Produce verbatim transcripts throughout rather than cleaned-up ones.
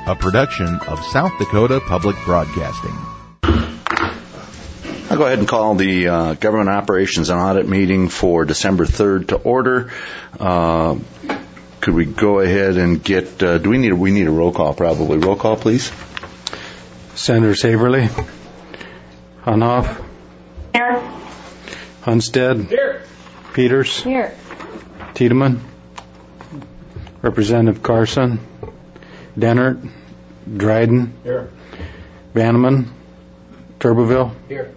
a production of South Dakota Public Broadcasting. I'll go ahead and call the uh, Government Operations and Audit meeting for December third to order. Uh, could we go ahead and get, uh, do we need, a, we need a roll call probably. Roll call, please. Senator Saverly. Hanhoff. Here. Hunstead. Here. Peters. Here. Tiedemann. Representative Carson. Dennert. Dryden. Here. Vanneman. Turbeville. Here.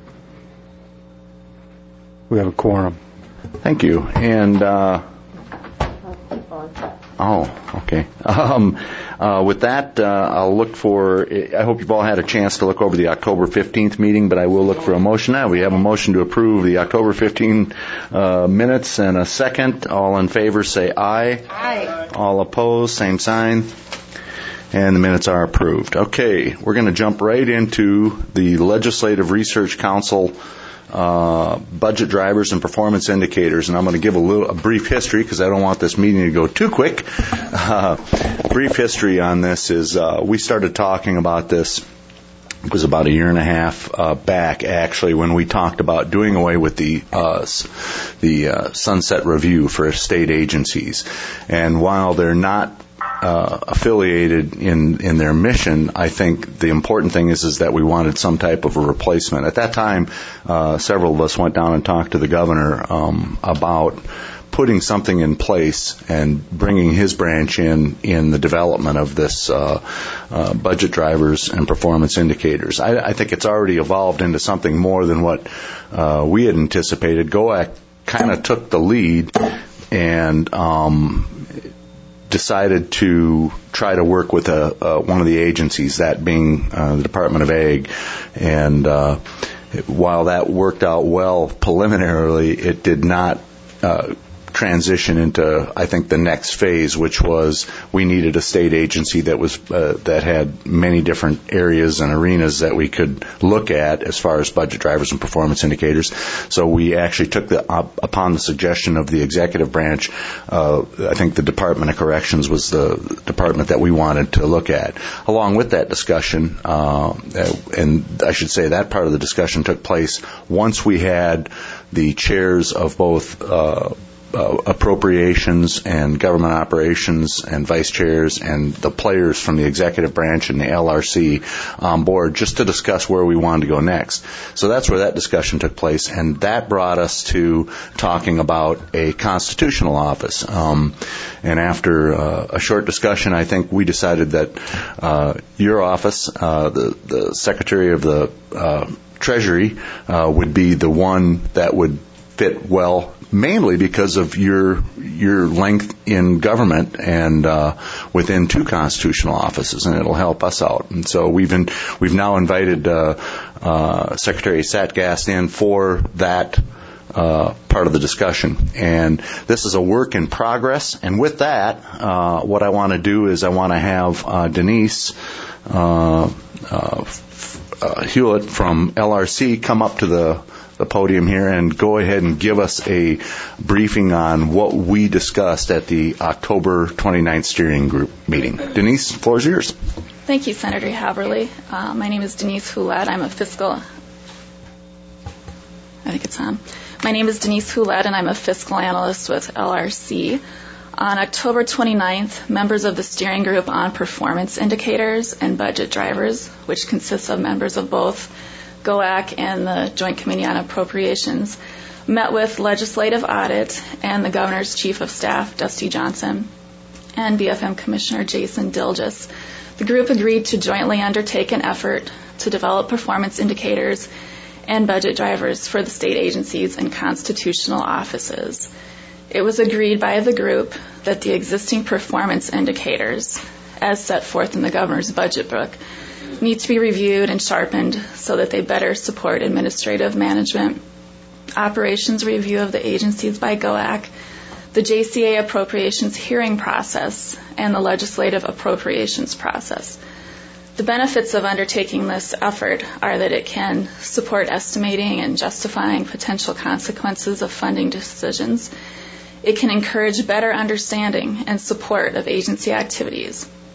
We have a quorum. Thank you. And, uh, oh, okay. Um, uh, with that, uh, I'll look for, I hope you've all had a chance to look over the October fifteenth meeting, but I will look for a motion now. We have a motion to approve the October fifteenth uh, minutes and a second. All in favor say aye. Aye. All opposed, same sign. And the minutes are approved. Okay, we're going to jump right into the Legislative Research Council uh, budget drivers and performance indicators. And I'm going to give a little a brief history because I don't want this meeting to go too quick. Uh, brief history on this is uh, we started talking about this. It was about a year and a half uh, back, actually, when we talked about doing away with the uh, the uh, sunset review for state agencies. And while they're not Uh, affiliated in, in their mission, I think the important thing is is that we wanted some type of a replacement. At that time, uh, several of us went down and talked to the governor um, about putting something in place and bringing his branch in in the development of this uh, uh, budget drivers and performance indicators. I, I think it's already evolved into something more than what uh, we had anticipated. G O A C kind of took the lead and um, decided to try to work with a, uh, one of the agencies, that being uh, the Department of Ag. And uh, while that worked out well preliminarily, it did not uh, transition into, I think, the next phase, which was we needed a state agency that was uh, that had many different areas and arenas that we could look at as far as budget drivers and performance indicators. So we actually took the up, upon the suggestion of the executive branch. Uh, I think the Department of Corrections was the department that we wanted to look at. Along with that discussion, uh, and I should say that part of the discussion took place once we had the chairs of both Uh, Uh, appropriations and government operations and vice chairs and the players from the executive branch and the L R C on board just to discuss where we wanted to go next. So that's where that discussion took place, and that brought us to talking about a constitutional office. Um, and after uh, a short discussion, I think we decided that uh, your office, uh, the, the Secretary of the uh, Treasury, uh, would be the one that would fit well, mainly because of your your length in government and uh, within two constitutional offices, and it'll help us out. And so we've in, we've now invited uh, uh, Secretary Satgast in for that uh, part of the discussion. And this is a work in progress. And with that, uh, what I want to do is I want to have uh, Denise uh, uh, uh, Hewlett from L R C come up to the the podium here and go ahead and give us a briefing on what we discussed at the October twenty-ninth steering group meeting. Denise, the floor is yours. Thank you, Senator Haverly. Uh, my name is Denise Hewlett. I'm a fiscal, I think it's on. My name is Denise Hewlett, and I'm a fiscal analyst with L R C. On October twenty-ninth, members of the steering group on performance indicators and budget drivers, which consists of members of both G O A C and the Joint Committee on Appropriations, met with Legislative Audit and the Governor's Chief of Staff, Dusty Johnson, and B F M Commissioner Jason Dilges. The group agreed to jointly undertake an effort to develop performance indicators and budget drivers for the state agencies and constitutional offices. It was agreed by the group that the existing performance indicators, as set forth in the Governor's budget book, need to be reviewed and sharpened so that they better support administrative management, operations review of the agencies by G O A C, the J C A appropriations hearing process, and the legislative appropriations process. The benefits of undertaking this effort are that it can support estimating and justifying potential consequences of funding decisions. It can encourage better understanding and support of agency activities.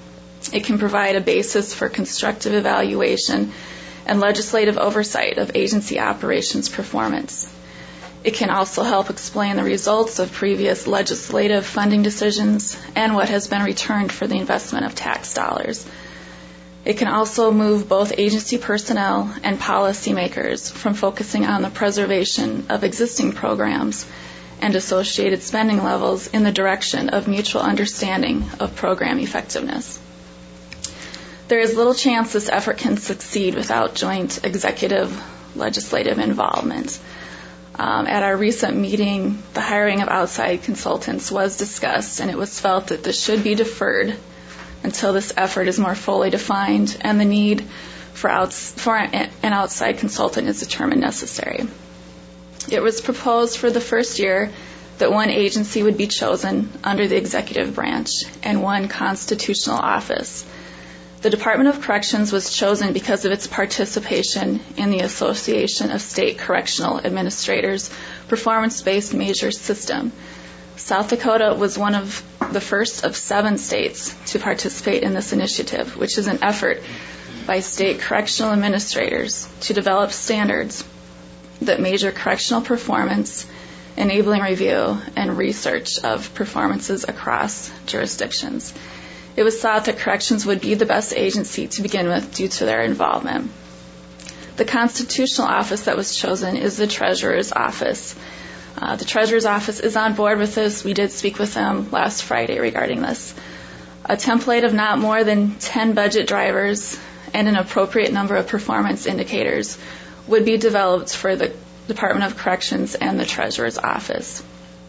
It can provide a basis for constructive evaluation and legislative oversight of agency operations performance. It can also help explain the results of previous legislative funding decisions and what has been returned for the investment of tax dollars. It can also move both agency personnel and policymakers from focusing on the preservation of existing programs and associated spending levels in the direction of mutual understanding of program effectiveness. There is little chance this effort can succeed without joint executive legislative involvement. Um, at our recent meeting, the hiring of outside consultants was discussed, and it was felt that this should be deferred until this effort is more fully defined and the need for, outs- for an outside consultant is determined necessary. It was proposed for the first year that one agency would be chosen under the executive branch and one constitutional office. The Department of Corrections was chosen because of its participation in the Association of State Correctional Administrators performance-based measure system. South Dakota was one of the first of seven states to participate in this initiative, which is an effort by state correctional administrators to develop standards that measure correctional performance, enabling review and research of performances across jurisdictions. It was thought that corrections would be the best agency to begin with due to their involvement. The constitutional office that was chosen is the Treasurer's Office. Uh, the Treasurer's Office is on board with this. We did speak with them last Friday regarding this. A template of not more than ten budget drivers and an appropriate number of performance indicators would be developed for the Department of Corrections and the Treasurer's Office.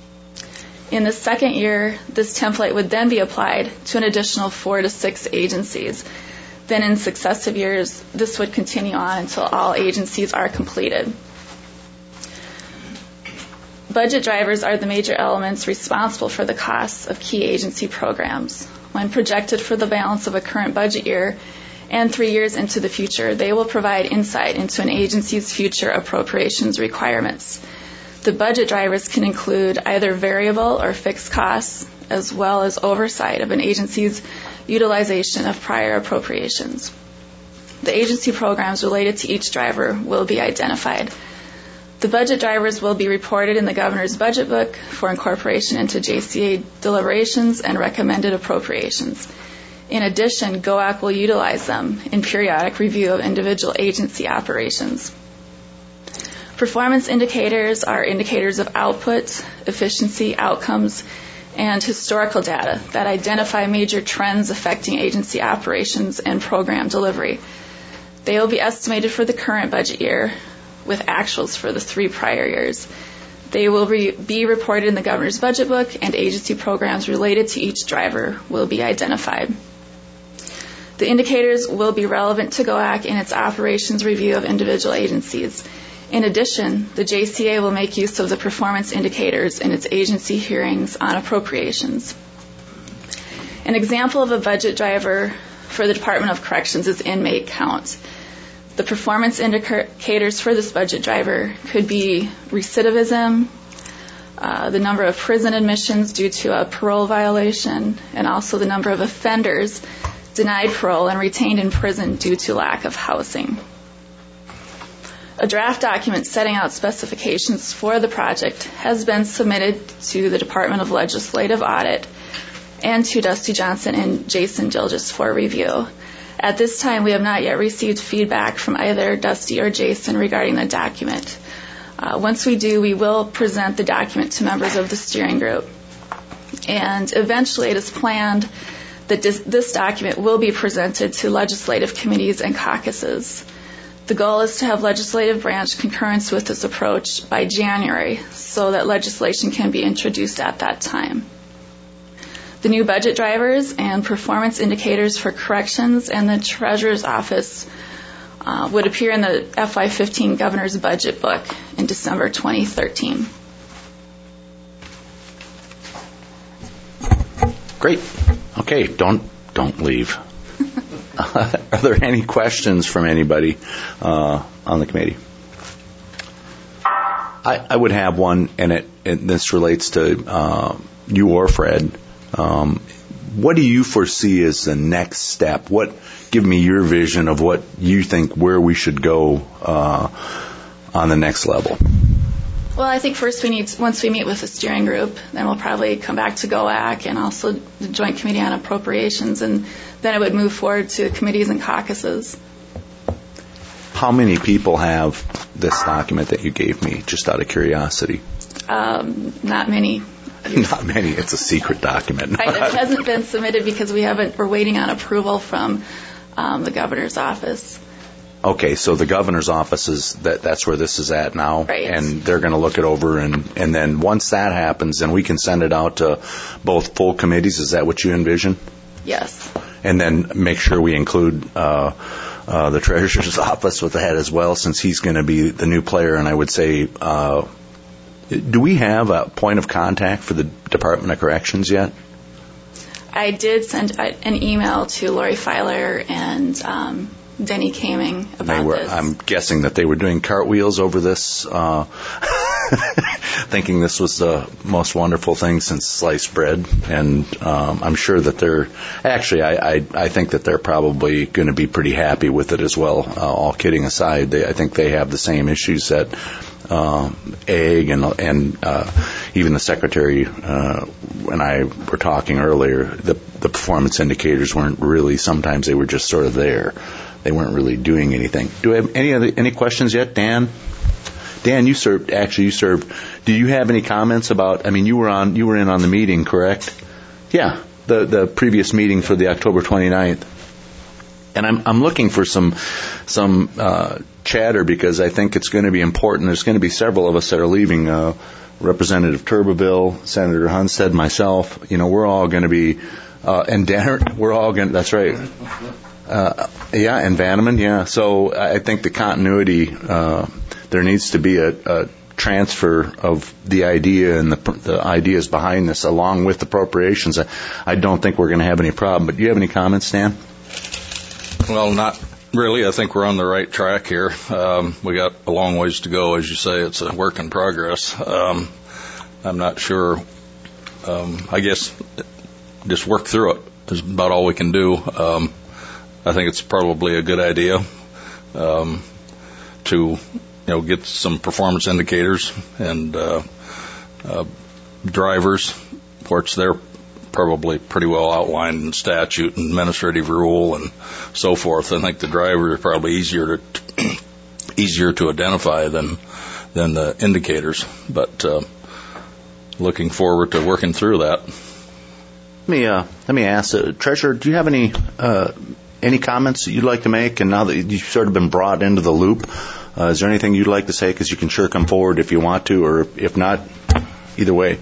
In the second year, this template would then be applied to an additional four to six agencies. Then in successive years, this would continue on until all agencies are completed. Budget drivers are the major elements responsible for the costs of key agency programs. When projected for the balance of a current budget year and three years into the future, they will provide insight into an agency's future appropriations requirements. The budget drivers can include either variable or fixed costs, as well as oversight of an agency's utilization of prior appropriations. The agency programs related to each driver will be identified. The budget drivers will be reported in the governor's budget book for incorporation into J C A deliberations and recommended appropriations. In addition, G O A C will utilize them in periodic review of individual agency operations. Performance indicators are indicators of output, efficiency, outcomes, and historical data that identify major trends affecting agency operations and program delivery. They will be estimated for the current budget year with actuals for the three prior years. They will re- be reported in the governor's budget book, and agency programs related to each driver will be identified. The indicators will be relevant to G O A C in its operations review of individual agencies. In addition, the J C A will make use of the performance indicators in its agency hearings on appropriations. An example of a budget driver for the Department of Corrections is inmate count. The performance indicators for this budget driver could be recidivism, uh, the number of prison admissions due to a parole violation, and also the number of offenders denied parole and retained in prison due to lack of housing. A draft document setting out specifications for the project has been submitted to the Department of Legislative Audit and to Dusty Johnson and Jason Gilgis for review. At this time, we have not yet received feedback from either Dusty or Jason regarding the document. Uh, once we do, we will present the document to members of the steering group. And eventually, it is planned that this, this document will be presented to legislative committees and caucuses. The goal is to have legislative branch concurrence with this approach by January so that legislation can be introduced at that time. The new budget drivers and performance indicators for corrections and the Treasurer's Office uh, would appear in the F Y fifteen Governor's Budget Book in December twenty thirteen. Great. Okay, don't don't leave. Are there any questions from anybody uh, on the committee? I, I would have one, and it and this relates to uh, you or Fred. Um, what do you foresee as the next step? What, give me your vision of what you think where we should go uh, on the next level. Well, I think first we need, once we meet with the steering group, then we'll probably come back to G O A C and also the Joint Committee on Appropriations, and then it would move forward to committees and caucuses. How many people have this document that you gave me, just out of curiosity? Um, not many. Not many. It's a secret document. Right, it hasn't been submitted because we haven't. We're waiting on approval from um, the governor's office. Okay, so the governor's office is that that's where this is at now, right. And they're going to look it over, and and then once that happens, then we can send it out to both full committees. Is that what you envision? Yes. And then make sure we include uh, uh, the treasurer's office with that as well, since he's going to be the new player. And I would say, uh, do we have a point of contact for the Department of Corrections yet? I did send an email to Lori Filer and um, Denny Kaming about they were, this. I'm guessing that they were doing cartwheels over this, uh, thinking this was the most wonderful thing since sliced bread. And um, I'm sure that they're, actually, I, I, I think that they're probably going to be pretty happy with it as well, uh, all kidding aside. They, I think they have the same issues that uh, Ag and, and uh, even the Secretary uh, and I were talking earlier, the, the performance indicators weren't really, sometimes they were just sort of there. They weren't really doing anything. Do I have any other any questions yet, Dan? Dan, you served. Actually, you served. Do you have any comments about? I mean, you were on. You were in on the meeting, correct? Yeah, the the previous meeting for the October twenty-ninth. And I'm I'm looking for some some uh, chatter because I think it's going to be important. There's going to be several of us that are leaving. Uh, Representative Turbeville, Senator Hunstead, myself. You know, we're all going to be, uh, and Dennert. We're all going. That's right. Uh, yeah, and Vanneman, yeah. So I think the continuity, uh, there needs to be a, a transfer of the idea and the, the ideas behind this along with appropriations. I, I don't think we're going to have any problem. But do you have any comments, Stan? Well, not really. I think we're on the right track here. Um, we got a long ways to go. As you say, it's a work in progress. Um, I'm not sure. Um, I guess just work through it is about all we can do. Um, I think it's probably a good idea um, to, you know, get some performance indicators and uh, uh, drivers, which they're probably pretty well outlined in statute and administrative rule and so forth. I think the drivers are probably easier to easier to identify than than the indicators. But uh, looking forward to working through that. Let me uh, let me ask, uh, Treasurer, do you have any uh, any comments that you'd like to make? And now that you've sort of been brought into the loop, uh, is there anything you'd like to say? Because you can sure come forward if you want to, or if not, either way.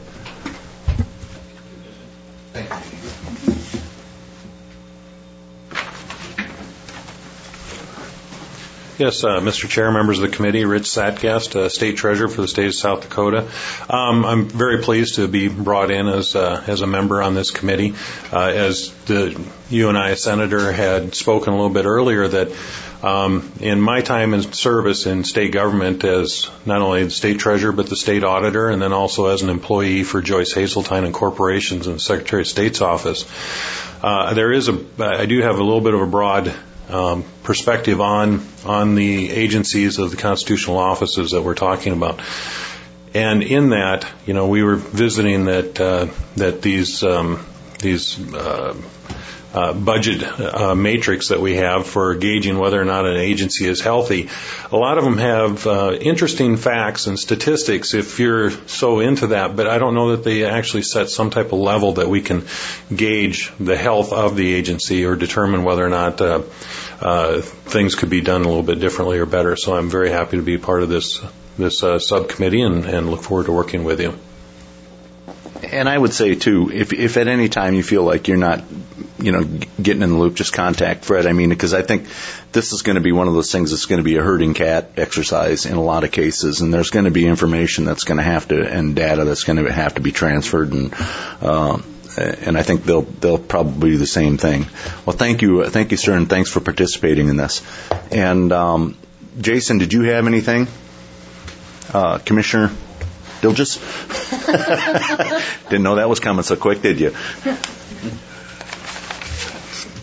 Yes, uh, Mister Chair, members of the committee, Rich Satgast, uh, State Treasurer for the state of South Dakota. Um, I'm very pleased to be brought in as uh, as a member on this committee. Uh, as the you and I, Senator, had spoken a little bit earlier, that um, in my time in service in state government as not only the state treasurer but the state auditor, and then also as an employee for Joyce Hazeltine and Corporations in the Secretary of State's office, uh, there is a I do have a little bit of a broad Um, perspective on on the agencies of the constitutional offices that we're talking about. And in that, you know, we were visiting that uh, that these um, these uh, uh, budget uh, matrix that we have for gauging whether or not an agency is healthy. A lot of them have uh, interesting facts and statistics if you're so into that, but I don't know that they actually set some type of level that we can gauge the health of the agency or determine whether or not uh, uh, things could be done a little bit differently or better. So I'm very happy to be part of this this uh, subcommittee and, and look forward to working with you. And I would say, too, if if at any time you feel like you're not, you know, getting in the loop, just contact Fred. I mean, because I think this is going to be one of those things that's going to be a herding cat exercise in a lot of cases, and there's going to be information that's going to have to, and data that's going to have to be transferred, and um, and I think they'll they'll probably do the same thing. Well, thank you, thank you, sir, and thanks for participating in this. And um, Jason, did you have anything, uh, Commissioner Dilges? Didn't know that was coming so quick, did you?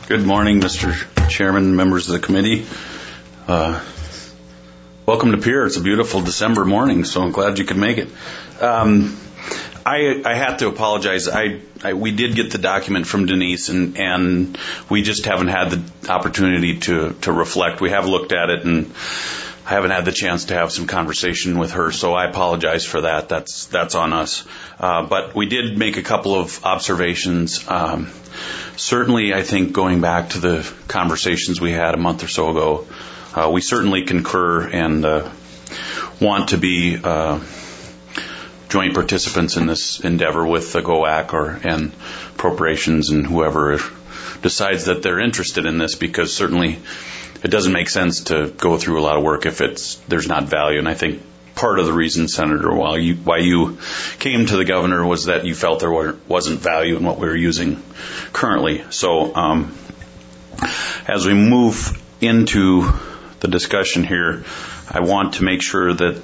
Good morning, Mister Chairman, members of the committee. Uh, welcome to Pierre. It's a beautiful December morning, so I'm glad you could make it. Um, I, I have to apologize. I, I we did get the document from Denise, and, and we just haven't had the opportunity to, to reflect. We have looked at it, and I haven't had the chance to have some conversation with her, so I apologize for that. That's that's on us. Uh, but we did make a couple of observations. Um, certainly, I think going back to the conversations we had a month or so ago, uh, we certainly concur and uh, want to be uh, joint participants in this endeavor with the G O A C or and appropriations and whoever decides that they're interested in this, because certainly it doesn't make sense to go through a lot of work if it's there's not value. And I think part of the reason, Senator, why you, why you came to the governor was that you felt there were, wasn't value in what we were using currently. So um, as we move into the discussion here, I want to make sure that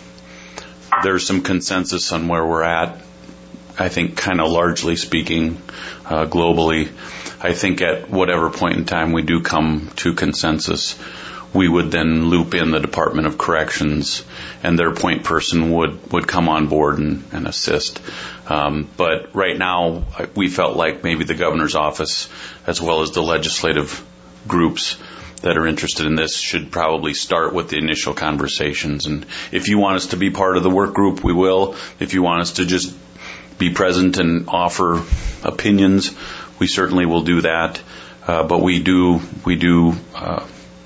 there's some consensus on where we're at. I think kind of largely speaking, uh, globally, I think at whatever point in time we do come to consensus, we would then loop in the Department of Corrections, and their point person would, would come on board and, and assist. Um, but right now, we felt like maybe the governor's office, as well as the legislative groups that are interested in this, should probably start with the initial conversations. And if you want us to be part of the work group, we will. If you want us to just be present and offer opinions, we certainly will do that. Uh, but we do, we do, uh,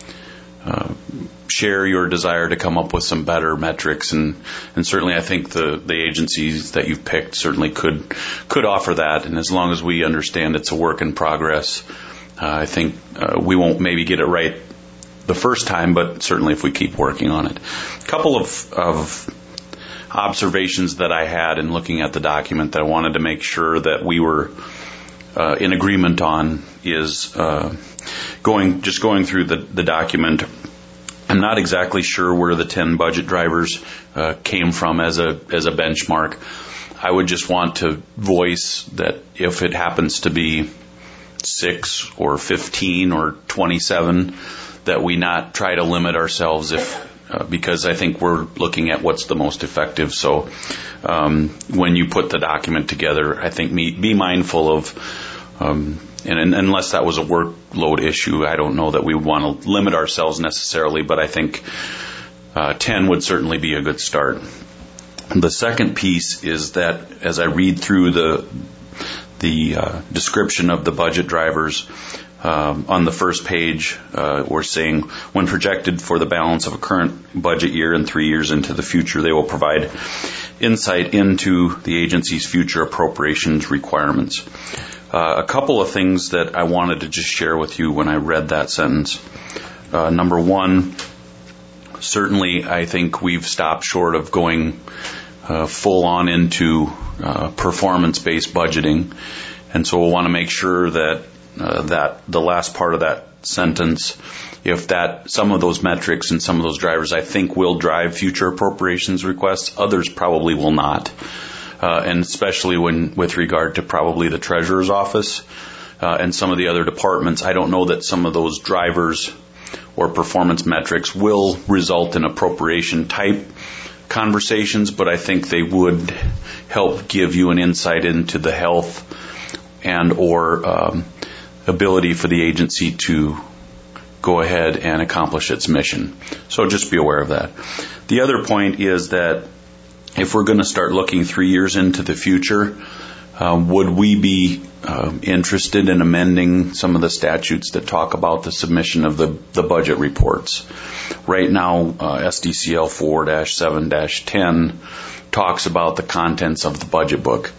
uh, share your desire to come up with some better metrics, and, and certainly I think the, the agencies that you've picked certainly could, could offer that. And as long as we understand it's a work in progress, uh, I think, uh, we won't maybe get it right the first time, but certainly if we keep working on it. A couple of, of observations that I had in looking at the document that I wanted to make sure that we were uh, in agreement on is uh, going just going through the, the document. I'm not exactly sure where the ten budget drivers uh, came from as a as a benchmark. I would just want to voice that if it happens to be six or fifteen or twenty-seven, that we not try to limit ourselves if Uh, because I think we're looking at what's the most effective. So um, when you put the document together, I think me, be mindful of, um, and, and unless that was a workload issue, I don't know that we want to limit ourselves necessarily, but I think uh, ten would certainly be a good start. The second piece is that as I read through the the uh, description of the budget drivers, Um, on the first page, uh, we're saying, when projected for the balance of a current budget year and three years into the future, they will provide insight into the agency's future appropriations requirements. Uh, a couple of things that I wanted to just share with you when I read that sentence. Uh, number one, certainly I think we've stopped short of going uh, full on into uh, performance-based budgeting, and so we'll want to make sure that Uh, that the last part of that sentence, if that some of those metrics and some of those drivers I think will drive future appropriations requests, others probably will not, uh, and especially when with regard to probably the treasurer's office uh, and some of the other departments, I don't know that some of those drivers or performance metrics will result in appropriation type conversations, but I think they would help give you an insight into the health and or um, ability for the agency to go ahead and accomplish its mission. So just be aware of that. The other point is that if we're going to start looking three years into the future, uh, would we be uh, interested in amending some of the statutes that talk about the submission of the, the budget reports? Right now, uh, S D C L four dash seven dash ten talks about the contents of the budget book,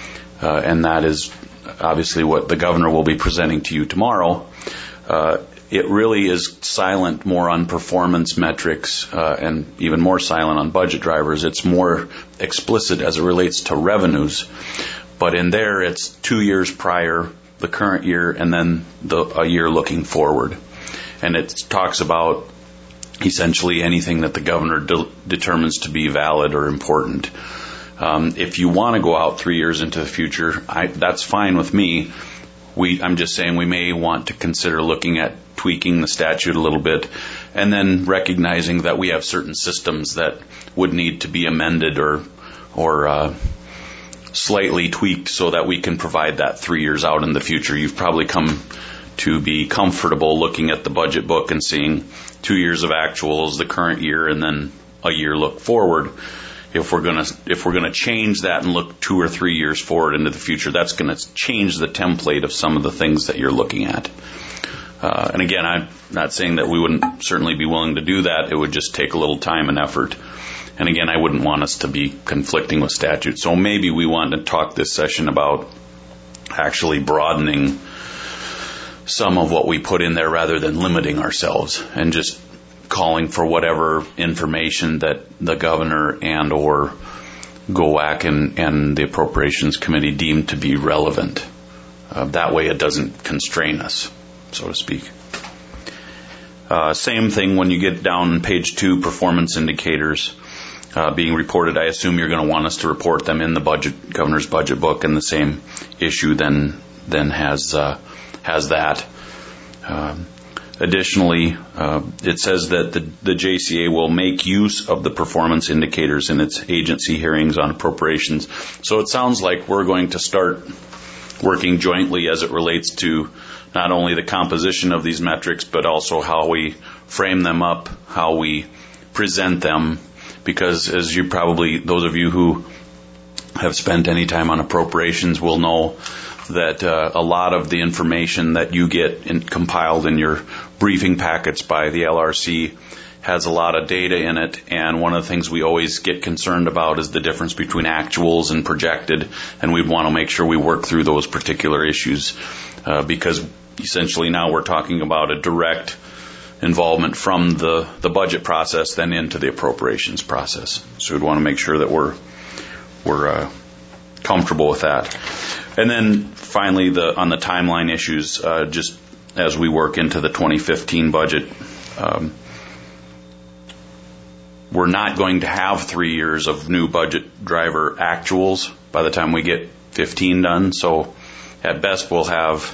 uh, and that is obviously what the governor will be presenting to you tomorrow. Uh, it really is silent more on performance metrics uh, and even more silent on budget drivers. It's more explicit as it relates to revenues. But in there, it's two years prior, the current year, and then the, a year looking forward. And it talks about essentially anything that the governor de- determines to be valid or important. Um, if you want to go out three years into the future, I, that's fine with me. we, I'm just saying we may want to consider looking at tweaking the statute a little bit, and then recognizing that we have certain systems that would need to be amended or, or uh, slightly tweaked so that we can provide that three years out in the future. You've probably come to be comfortable looking at the budget book and seeing two years of actuals, the current year, and then a year look forward. If we're gonna if we're gonna change that and look two or three years forward into the future, that's going to change the template of some of the things that you're looking at. Uh, and again, I'm not saying that we wouldn't certainly be willing to do that. It would just take a little time and effort. And again, I wouldn't want us to be conflicting with statute. So maybe we want to talk this session about actually broadening some of what we put in there rather than limiting ourselves and just calling for whatever information that the governor and or G O A C and, and the Appropriations Committee deem to be relevant. Uh, that way it doesn't constrain us, so to speak. Uh, same thing when you get down on page two, performance indicators uh, being reported. I assume you're going to want us to report them in the budget, governor's budget book, and the same issue then then has uh, has that. Um, Additionally, uh, it says that the, the J C A will make use of the performance indicators in its agency hearings on appropriations. So it sounds like we're going to start working jointly as it relates to not only the composition of these metrics, but also how we frame them up, how we present them. Because as you probably, those of you who have spent any time on appropriations will know that uh, a lot of the information that you get in, compiled in your briefing packets by the L R C has a lot of data in it, and one of the things we always get concerned about is the difference between actuals and projected, and we'd want to make sure we work through those particular issues uh, because essentially now we're talking about a direct involvement from the, the budget process then into the appropriations process. So we'd want to make sure that we're we're uh, comfortable with that. And then finally, the on the timeline issues, uh, just as we work into the twenty fifteen budget, um, we're not going to have three years of new budget driver actuals by the time we get fifteen done. So at best, we'll have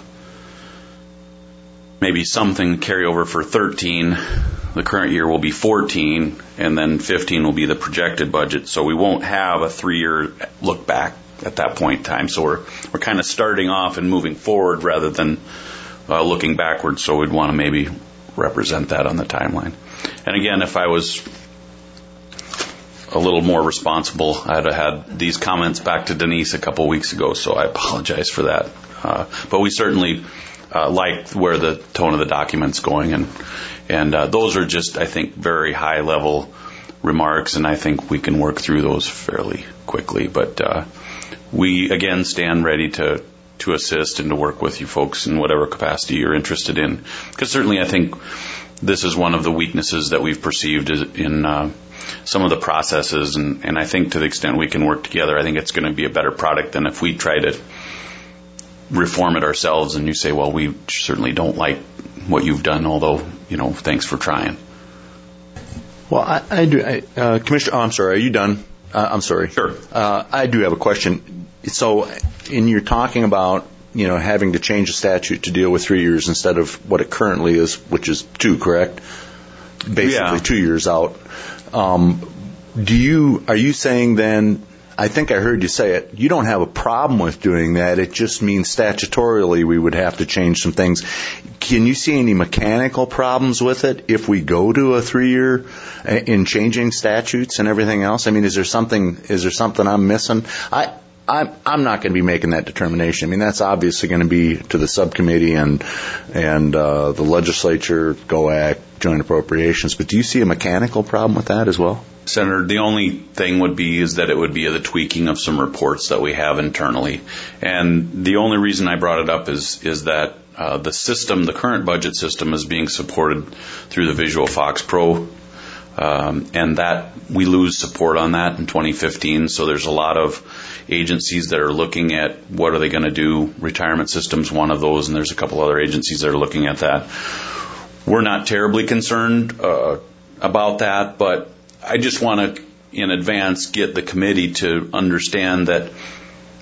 maybe something carry over for thirteen. The current year will be fourteen, and then fifteen will be the projected budget. So we won't have a three-year look back at that point in time. So we're we're kind of starting off and moving forward rather than uh, looking backwards. So we'd want to maybe represent that on the timeline. And again, if I was a little more responsible, I'd have had these comments back to Denise a couple weeks ago. So I apologize for that. Uh, but we certainly uh, like where the tone of the document's going, and and uh, those are just, I think, very high level remarks, and I think we can work through those fairly quickly. But uh, we, again, stand ready to, to assist and to work with you folks in whatever capacity you're interested in. Because certainly I think this is one of the weaknesses that we've perceived in uh, some of the processes. And, and I think to the extent we can work together, I think it's going to be a better product than if we try to reform it ourselves and you say, well, we certainly don't like what you've done, although, you know, thanks for trying. Well, I, I do. I, uh, Commissioner, oh, I'm sorry. Are you done? Uh, I'm sorry. Sure. Uh, I do have a question. So, in your talking about, you know, having to change the statute to deal with three years instead of what it currently is, which is two, correct? Basically, yeah. two years out. Um, do you are you saying then? I think I heard you say it. You don't have a problem with doing that. It just means statutorily we would have to change some things. Can you see any mechanical problems with it if we go to a three-year in changing statutes and everything else? I mean, is there something? Is there something I'm missing? I. I'm, I'm not going to be making that determination. I mean, that's obviously going to be to the subcommittee and and uh, the legislature, G O A C, joint appropriations. But do you see a mechanical problem with that as well? Senator, the only thing would be is that it would be the tweaking of some reports that we have internally. And the only reason I brought it up is is that uh, the system, the current budget system, is being supported through the Visual Fox Pro. Um, and that we lose support on that in twenty fifteen. So there's a lot of agencies that are looking at what are they going to do. Retirement system's one of those, and there's a couple other agencies that are looking at that. We're not terribly concerned uh, about that, but I just want to, in advance, get the committee to understand that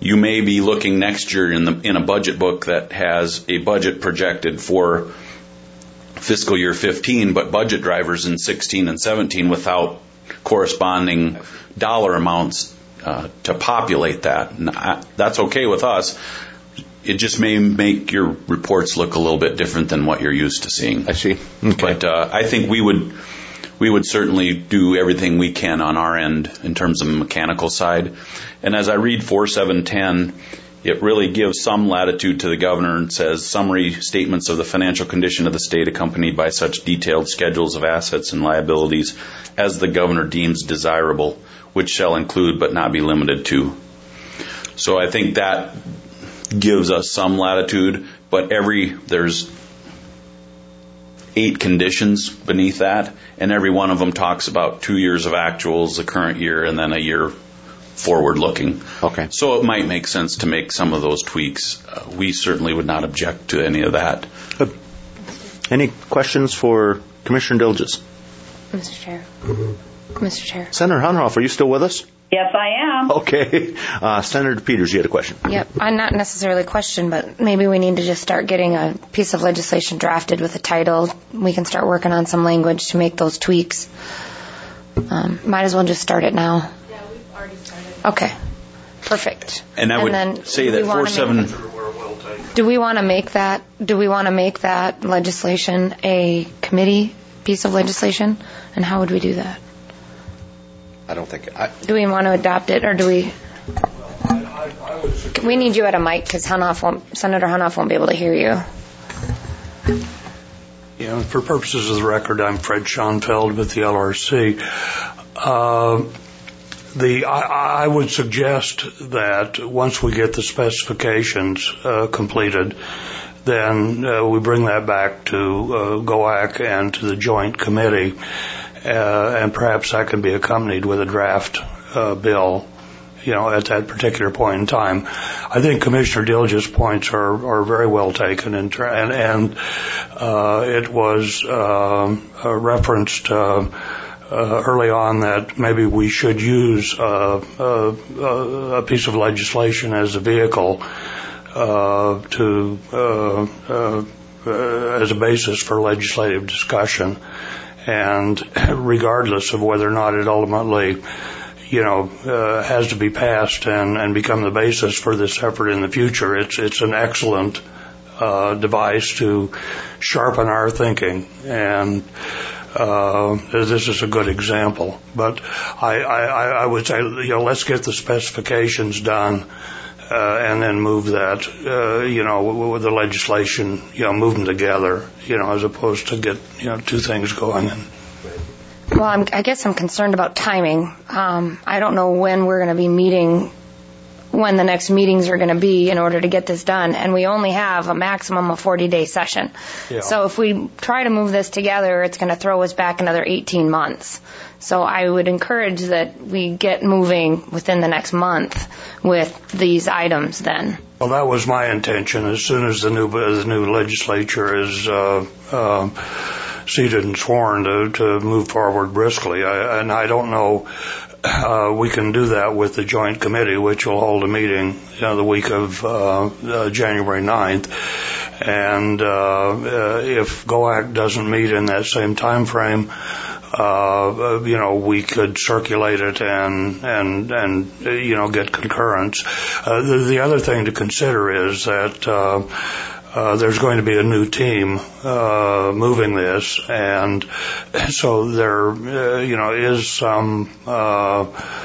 you may be looking next year in the in a budget book that has a budget projected for fiscal year fifteen, but budget drivers in sixteen and seventeen without corresponding dollar amounts uh, to populate that. And I, that's okay with us. It just may make your reports look a little bit different than what you're used to seeing. I see. Okay. But uh, I think we would we would certainly do everything we can on our end in terms of the mechanical side. And as I read four seven ten, it really gives some latitude to the governor and says summary statements of the financial condition of the state accompanied by such detailed schedules of assets and liabilities as the governor deems desirable, which shall include but not be limited to. So I think that gives us some latitude, but every there's eight conditions beneath that, and every one of them talks about two years of actuals, the current year, and then a year forward looking. Okay. So it might make sense to make some of those tweaks. Uh, we certainly would not object to any of that. Good. Any questions for Commissioner Dilges? Mister Chair. Mister Chair. Senator Hunhoff, are you still with us? Yes, I am. Okay. Uh, Senator Peters, you had a question. Yep. I'm not necessarily a question, but maybe we need to just start getting a piece of legislation drafted with a title. We can start working on some language to make those tweaks. Um, might as well just start it now. Yeah, we've already started. Okay. Perfect. And I would then say do we that wanna four seven... make- Do we want to make that, do we want to make that legislation a committee piece of legislation? And how would we do that? I don't think... I, Do we want to adopt it, or do we... We need you at a mic because Hunoff won't, Senator Hunoff won't be able to hear you. Yeah, for purposes of the record, I'm Fred Schoenfeld with the L R C. Uh, the I, I would suggest that once we get the specifications uh, completed, then uh, we bring that back to uh, G O A C and to the Joint Committee, uh, and perhaps that can be accompanied with a draft uh, bill, you know, at that particular point in time. I think Commissioner Dilges' points are, are very well taken, and and, and uh, it was uh, referenced uh, uh, early on that maybe we should use uh, uh, a piece of legislation as a vehicle uh, to uh, uh, uh, as a basis for legislative discussion, and regardless of whether or not it ultimately, you know, uh, has to be passed and, and become the basis for this effort in the future. It's it's an excellent uh, device to sharpen our thinking, and uh, this is a good example. But I, I, I would say, you know, let's get the specifications done, uh, and then move that, uh, you know, with the legislation, you know, move them together, you know, as opposed to get, you know, two things going. And, Well, I'm, I guess I'm concerned about timing. Um, I don't know when we're going to be meeting, when the next meetings are going to be in order to get this done. And we only have a maximum of forty-day session. Yeah. So if we try to move this together, it's going to throw us back another eighteen months. So I would encourage that we get moving within the next month with these items then. Well, that was my intention. As soon as the new the new legislature is uh, uh, seated and sworn to, to move forward briskly. I, and I don't know, uh, we can do that with the Joint Committee, which will hold a meeting, you know, the week of uh, uh, January ninth. And uh, uh, if G O A C doesn't meet in that same time frame, uh, you know, we could circulate it and, and, and, you know, get concurrence. Uh, the, the other thing to consider is that, uh, Uh, there's going to be a new team uh, moving this, and so there, uh, you know, is some uh,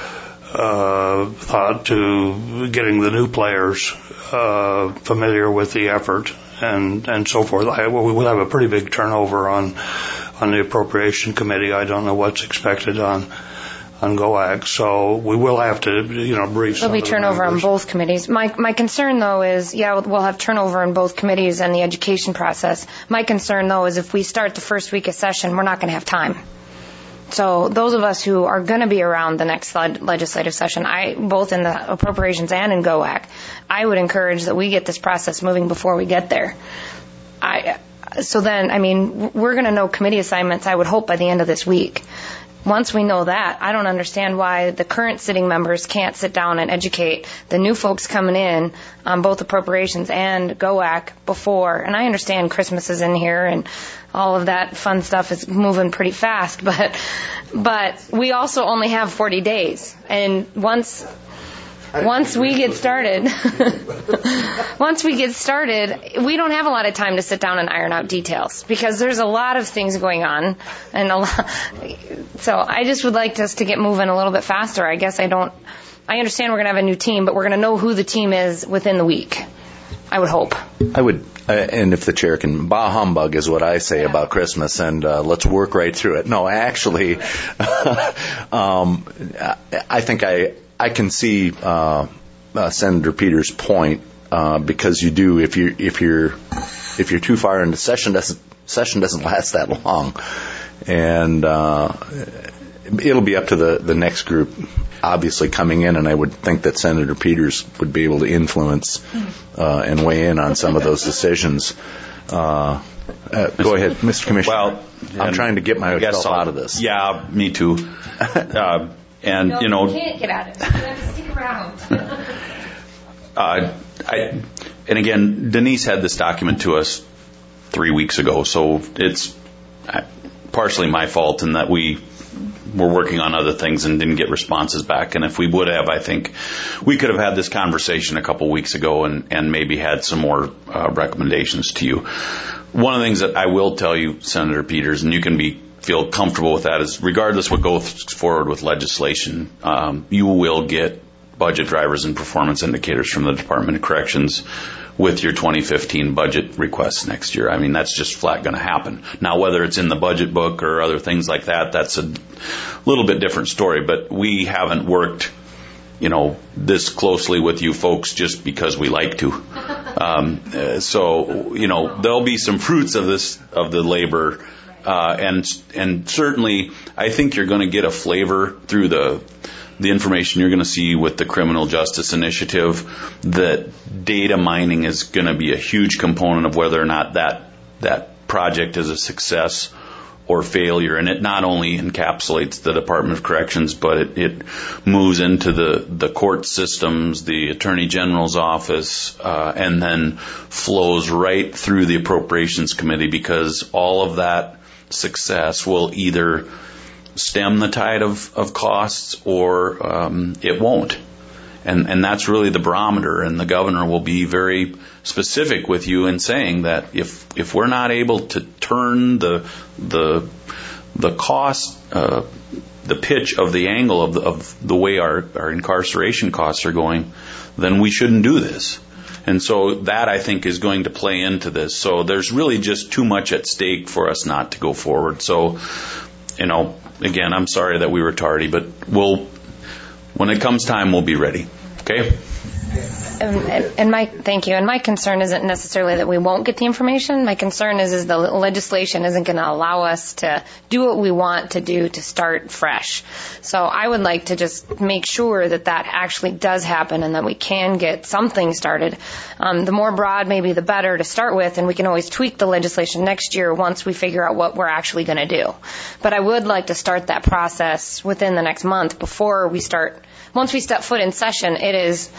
uh, thought to getting the new players uh, familiar with the effort and and so forth. I, well, we will have a pretty big turnover on on the appropriation committee. I don't know what's expected on. on G O A C, so we will have to, you know, brief some There'll be of the turnover on members. both committees. My my concern, though, is, yeah, we'll have turnover in both committees and the education process. My concern, though, is if we start the first week of session, we're not going to have time. So those of us who are going to be around the next leg- legislative session, I both in the appropriations and in G O A C, I would encourage that we get this process moving before we get there. I so then, I mean, we're going to know committee assignments, I would hope, by the end of this week. Once we know that, I don't understand why the current sitting members can't sit down and educate the new folks coming in on both appropriations and G O A C before. And I understand Christmas is in here and all of that fun stuff is moving pretty fast, but but we also only have forty days. And once once we get started, once we get started, we don't have a lot of time to sit down and iron out details because there's a lot of things going on, and a lot, so I just would like us to get moving a little bit faster. I guess I don't. I understand we're going to have a new team, but we're going to know who the team is within the week. I would hope. I would, uh, and if the chair can, bah humbug is what I say yeah. about Christmas, and uh, let's work right through it. No, actually, um, I think I. I can see uh, uh, Senator Peters' point uh, because you do if you if you're if you're too far into session doesn't session doesn't last that long, and uh, it'll be up to the, the next group obviously coming in, and I would think that Senator Peters would be able to influence uh, and weigh in on some of those decisions. Uh, uh, go ahead, Mister Commissioner. Well, I'm trying to get myself out of this. Yeah, me too. uh, And, no, you know, you can't get out of it. You have to stick around. uh, I, and again, Denise had this document to us three weeks ago, so it's partially my fault in that we were working on other things and didn't get responses back. And if we would have, I think we could have had this conversation a couple weeks ago and, and maybe had some more uh, recommendations to you. One of the things that I will tell you, Senator Peters, and you can be feel comfortable with that, is regardless what goes forward with legislation, um, you will get budget drivers and performance indicators from the Department of Corrections with your twenty fifteen budget requests next year. I mean, that's just flat going to happen. Now, whether it's in the budget book or other things like that, that's a little bit different story. But we haven't worked, you know, this closely with you folks just because we like to. Um, uh, so, you know, there'll be some fruits of this, of the labor. Uh, and and certainly, I think you're going to get a flavor through the the information you're going to see with the Criminal Justice Initiative that data mining is going to be a huge component of whether or not that that project is a success or failure. And it not only encapsulates the Department of Corrections, but it, it moves into the, the court systems, the Attorney General's office, uh, and then flows right through the Appropriations Committee, because all of that success will either stem the tide of, of costs or um, it won't. And, and that's really the barometer, and the governor will be very specific with you in saying that if if we're not able to turn the the the cost, uh, the pitch of the angle of the, of the way our, our incarceration costs are going, then we shouldn't do this. And so that, I think, is going to play into this. So there's really just too much at stake for us not to go forward. So, you know, again, I'm sorry that we were tardy, but we'll, when it comes time, we'll be ready. Okay? And, and my thank you. And my concern isn't necessarily that we won't get the information. My concern is is the legislation isn't going to allow us to do what we want to do to start fresh. So I would like to just make sure that that actually does happen and that we can get something started. Um, the more broad, maybe the better to start with, and we can always tweak the legislation next year once we figure out what we're actually going to do. But I would like to start that process within the next month before we start. Once we step foot in session, it is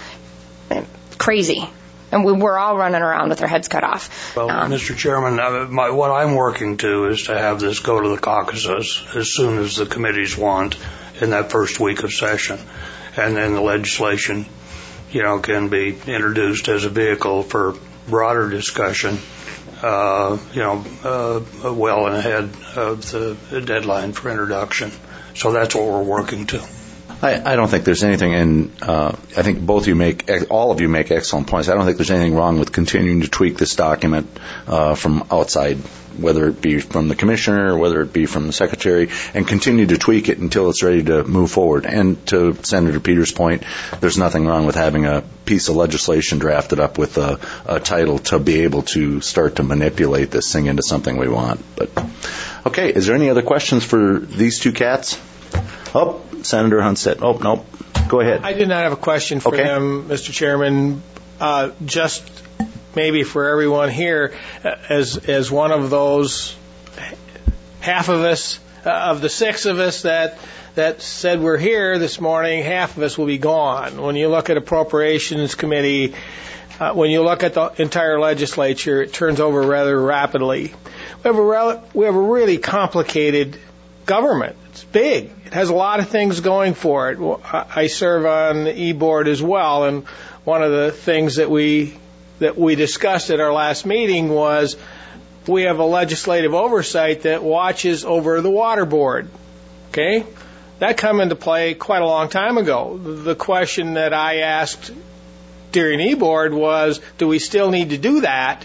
crazy, and we, we're all running around with our heads cut off. Well, um, Mister Chairman, uh, my, what I'm working to is to have this go to the caucuses as soon as the committees want in that first week of session, and then the legislation, you know, can be introduced as a vehicle for broader discussion, uh, you know, uh, well ahead of the deadline for introduction. So that's what we're working to. I, I don't think there's anything in, uh, I think both of you make, all of you make excellent points. I don't think there's anything wrong with continuing to tweak this document uh, from outside, whether it be from the commissioner or whether it be from the secretary, and continue to tweak it until it's ready to move forward. And to Senator Peters' point, there's nothing wrong with having a piece of legislation drafted up with a, a title to be able to start to manipulate this thing into something we want. But okay, is there any other questions for these two cats? Oh, Senator Hunstead. Oh, no. Go ahead. I did not have a question for okay. them, Mister Chairman. Uh, just maybe for everyone here, as as one of those, half of us uh, of the six of us that that said we're here this morning, half of us will be gone. When you look at Appropriations Committee, uh, when you look at the entire legislature, it turns over rather rapidly. We have a rel- we have a really complicated government. It's big. It has a lot of things going for it. I serve on the E-Board as well, and one of the things that we that we discussed at our last meeting was we have a legislative oversight that watches over the Water Board. Okay? That came into play quite a long time ago. The question that I asked during E-Board was, do we still need to do that?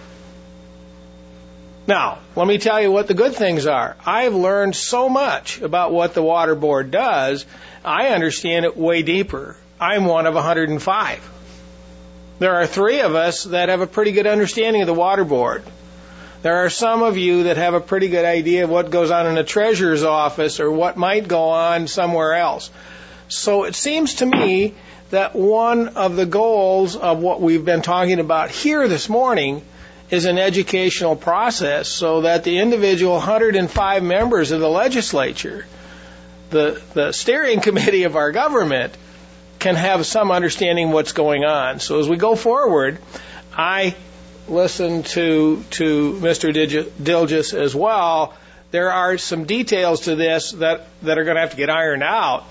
Now, let me tell you what the good things are. I've learned so much about what the Water Board does. I understand it way deeper. I'm one of one hundred five. There are three of us that have a pretty good understanding of the Water Board. There are some of you that have a pretty good idea of what goes on in the treasurer's office or what might go on somewhere else. So it seems to me that one of the goals of what we've been talking about here this morning is an educational process so that the individual one hundred five members of the legislature, the, the steering committee of our government, can have some understanding of what's going on. So as we go forward, I listen to to Mister Dilges as well. There are some details to this that, that are going to have to get ironed out.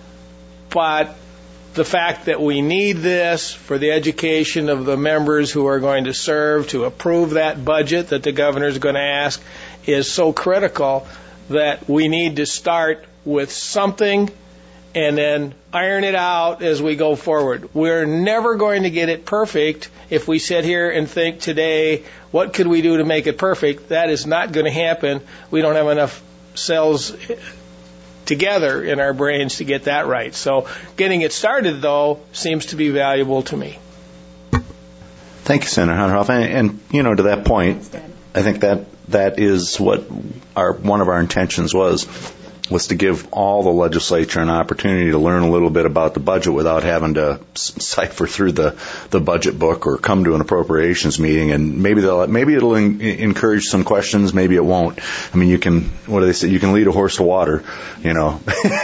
But the fact that we need this for the education of the members who are going to serve to approve that budget that the governor is going to ask is so critical that we need to start with something and then iron it out as we go forward. We're never going to get it perfect if we sit here and think today, what could we do to make it perfect? That is not going to happen. We don't have enough cells together in our brains to get that right. So getting it started, though, seems to be valuable to me. Thank you, Senator Hunterhoff. And, and you know, to that point, I think that that is what our one of our intentions was. was to give all the legislature an opportunity to learn a little bit about the budget without having to cipher through the, the budget book or come to an appropriations meeting. And maybe they'll, maybe it'll in, encourage some questions, maybe it won't. I mean, you can, what do they say? You can lead a horse to water, you know.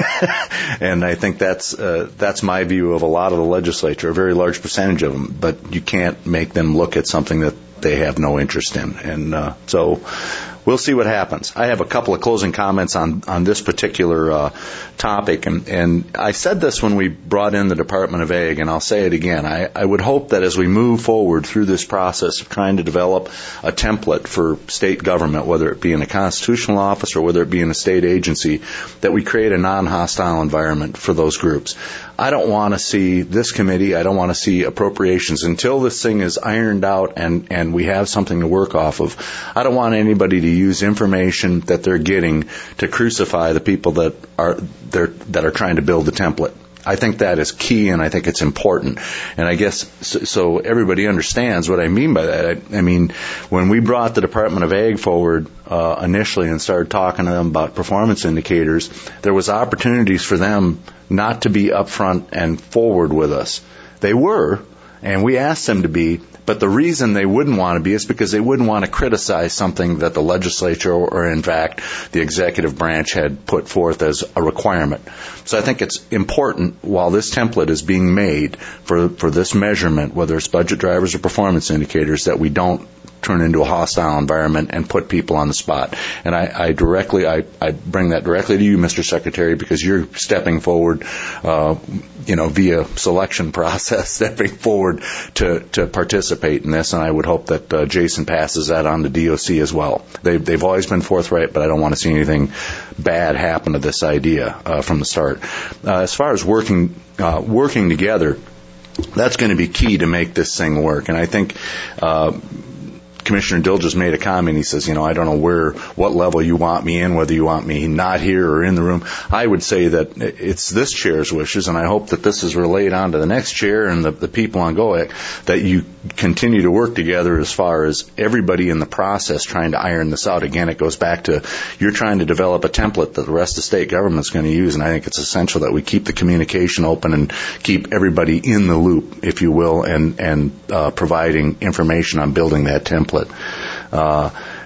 And I think that's uh, that's my view of a lot of the legislature, a very large percentage of them. But you can't make them look at something that they have no interest in. And uh, so we'll see what happens. I have a couple of closing comments on, on this particular uh, topic, and, and I said this when we brought in the Department of Ag, and I'll say it again. I, I would hope that as we move forward through this process of trying to develop a template for state government, whether it be in a constitutional office or whether it be in a state agency, that we create a non-hostile environment for those groups. I don't want to see this committee, I don't want to see appropriations until this thing is ironed out and, and we have something to work off of. I don't want anybody to use information that they're getting to crucify the people that are they're, that are trying to build the template. I think that is key, and I think it's important. And I guess so, so everybody understands what I mean by that. I, I mean, when we brought the Department of Ag forward uh, initially and started talking to them about performance indicators, there was opportunities for them not to be upfront and forward with us. They were, and we asked them to be, but the reason they wouldn't want to be is because they wouldn't want to criticize something that the legislature or, in fact, the executive branch had put forth as a requirement. So I think it's important, while this template is being made for, for this measurement, whether it's budget drivers or performance indicators, that we don't turn into a hostile environment and put people on the spot. And I, I directly, I, I bring that directly to you, Mister Secretary, because you're stepping forward, uh, you know, via selection process, stepping forward to, to participate in this. And I would hope that uh, Jason passes that on to D O C as well. They've, they've always been forthright, but I don't want to see anything bad happen to this idea uh, from the start. Uh, as far as working, uh, working together, that's going to be key to make this thing work. And I think, uh, Commissioner Dilges made a comment. He says, you know, I don't know where, what level you want me in, whether you want me not here or in the room. I would say that it's this chair's wishes, and I hope that this is relayed on to the next chair and the, the people on G O A C, that you continue to work together as far as everybody in the process trying to iron this out. Again, it goes back to you're trying to develop a template that the rest of state government's going to use, and I think it's essential that we keep the communication open and keep everybody in the loop, if you will, and, and uh, providing information on building that template. Uh,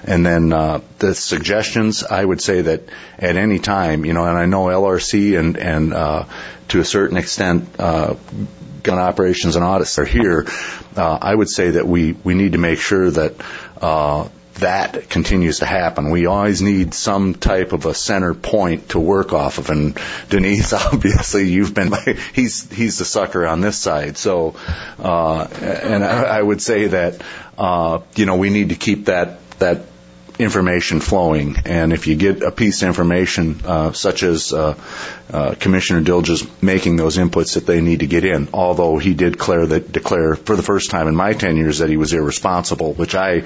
and then uh, the suggestions, I would say that at any time, you know, and I know L R C and, and uh, to a certain extent, uh, gun operations and audits are here, uh, I would say that we, we need to make sure that uh, that continues to happen. We always need some type of a center point to work off of. And Denise, obviously, you've been he's he's the sucker on this side. So, uh, and I, I would say that uh, you know we need to keep that that information flowing. And if you get a piece of information uh, such as uh, uh, Commissioner Dilges making those inputs that they need to get in, although he did declare that declare for the first time in my ten years that he was irresponsible, which I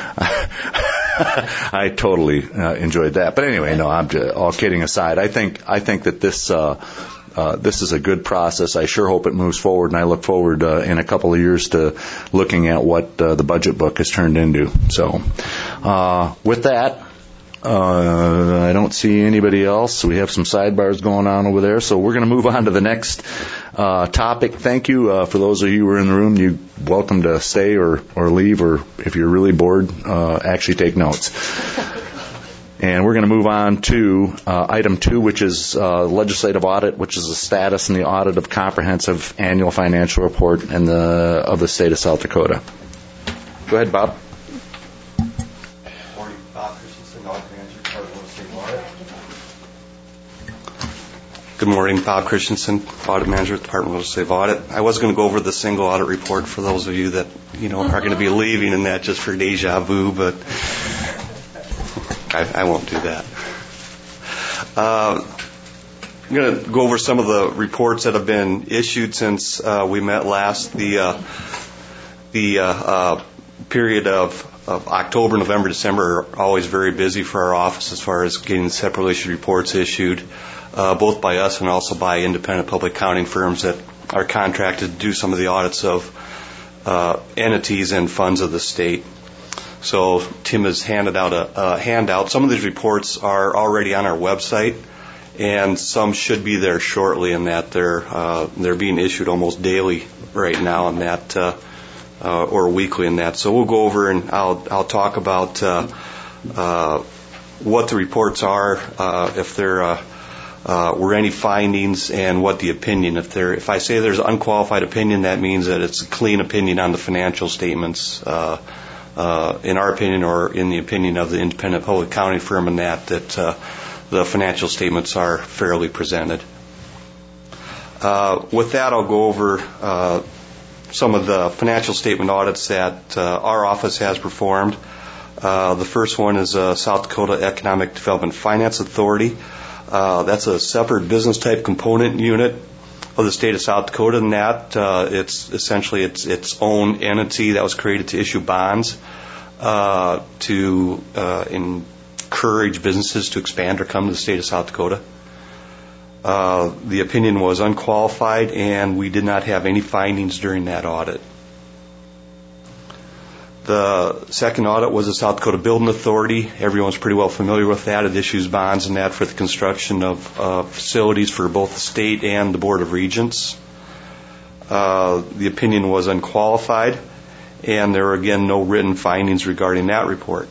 I totally uh, enjoyed that. But anyway, no, I'm just, all kidding aside. I think I think that this. Uh, Uh, this is a good process. I sure hope it moves forward, and I look forward uh, in a couple of years to looking at what uh, the budget book has turned into. So, uh, with that, uh, I don't see anybody else. We have some sidebars going on over there, so we're going to move on to the next uh, topic. Thank you uh, for those of you who are in the room. You're welcome to stay or, or leave, or if you're really bored, uh, actually take notes. And we're going to move on to uh, item two, which is uh, legislative audit, which is the status and the audit of comprehensive annual financial report and the of the state of South Dakota. Go ahead, Bob. Morning, Bob Christensen, Audit Manager, Department of State Audit. Good morning, Bob Christensen, Audit Manager, Department of State Audit. I was going to go over the single audit report for those of you that you know are going to be leaving and that just for deja vu, but. I, I won't do that. Uh, I'm going to go over some of the reports that have been issued since uh, we met last. The uh, the uh, uh, period of, of October, November, December are always very busy for our office as far as getting separately issued reports issued, uh, both by us and also by independent public accounting firms that are contracted to do some of the audits of uh, entities and funds of the state. So Tim has handed out a, a handout. Some of these reports are already on our website, and some should be there shortly. In that they're uh, they're being issued almost daily right now, in that uh, uh, or weekly in that. So we'll go over and I'll I'll talk about uh, uh, what the reports are, uh, if there uh, uh, were any findings, and what the opinion. If there if I say there's unqualified opinion, that means that it's a clean opinion on the financial statements. Uh, Uh, in our opinion, or in the opinion of the independent public accounting firm, and that that uh, the financial statements are fairly presented. Uh, with that, I'll go over uh, some of the financial statement audits that uh, our office has performed. Uh, the first one is uh, South Dakota Economic Development Finance Authority. Uh, that's a separate business type component unit of the state of South Dakota, and that uh, it's essentially its its own entity that was created to issue bonds uh, to uh, encourage businesses to expand or come to the state of South Dakota. Uh, the opinion was unqualified, and we did not have any findings during that audit. The second audit was the South Dakota Building Authority. Everyone's pretty well familiar with that. It issues bonds and that for the construction of uh, facilities for both the state and the Board of Regents. Uh, the opinion was unqualified, and there were, again, no written findings regarding that report.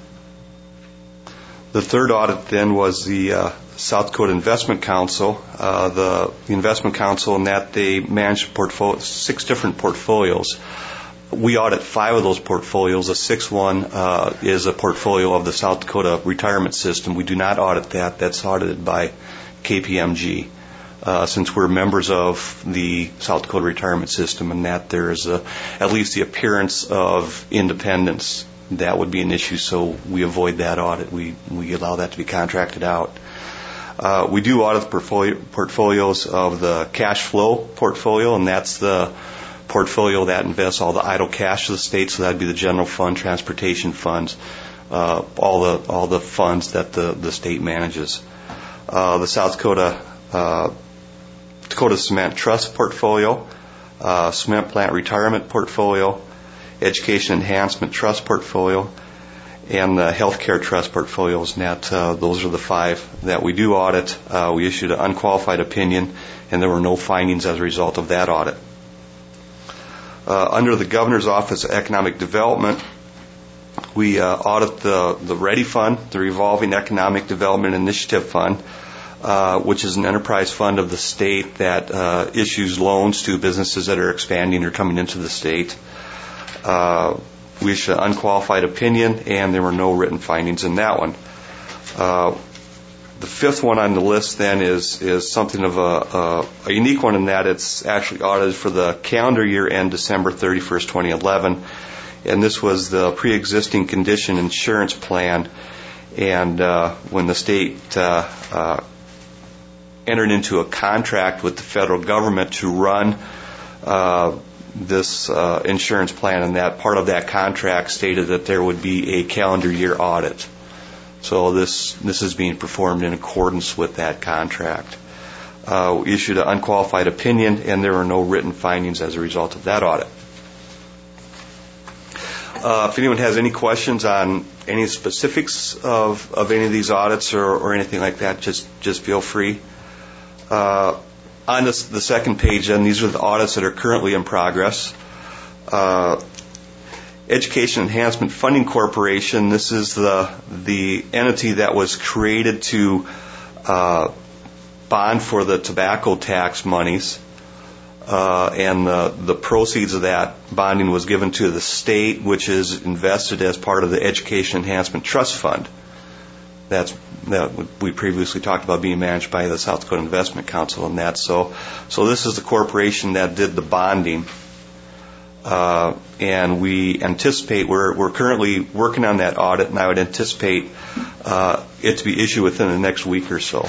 The third audit, then, was the uh, South Dakota Investment Council. Uh, the, the Investment Council, in that they manage portfolio, six different portfolios. We audit five of those portfolios. The sixth one uh, is a portfolio of the South Dakota retirement system. We do not audit that. That's audited by K P M G. Uh, since we're members of the South Dakota retirement system, and that there is a, at least the appearance of independence, that would be an issue, so we avoid that audit. We, we allow that to be contracted out. Uh, we do audit the portfolio, portfolios of the cash flow portfolio, and that's the portfolio that invests all the idle cash of the state, so that'd be the general fund, transportation funds, uh, all the all the funds that the, the state manages. Uh, the South Dakota uh, Dakota Cement Trust portfolio, uh, Cement Plant Retirement portfolio, Education Enhancement Trust portfolio, and the Healthcare Trust portfolios. And that uh, those are the five that we do audit. Uh, we issued an unqualified opinion, and there were no findings as a result of that audit. Uh, under the Governor's Office of Economic Development, We uh, audit the, the READY Fund, the Revolving Economic Development Initiative Fund, uh, which is an enterprise fund of the state that uh, issues loans to businesses that are expanding or coming into the state. Uh, we issued an unqualified opinion, and there were no written findings in that one. Uh, the fifth one on the list then is is something of a, a, a unique one in that it's actually audited for the calendar year end December thirty-first, twenty eleven. And this was the pre-existing condition insurance plan. And uh, when the state uh, uh, entered into a contract with the federal government to run uh, this uh, insurance plan, and that part of that contract stated that there would be a calendar year audit. So this this is being performed in accordance with that contract. Uh, we issued an unqualified opinion, and there were no written findings as a result of that audit. Uh, if anyone has any questions on any specifics of, of any of these audits or, or anything like that, just just feel free. Uh, on this, the second page, then, these are the audits that are currently in progress. Uh, Education Enhancement Funding Corporation, this is the the entity that was created to uh, bond for the tobacco tax monies. Uh, and the, the proceeds of that bonding was given to the state, which is invested as part of the Education Enhancement Trust Fund. That's that we previously talked about being managed by the South Dakota Investment Council, and that. So, so this is the corporation that did the bonding, uh, and we anticipate we're we're currently working on that audit, and I would anticipate uh, it to be issued within the next week or so.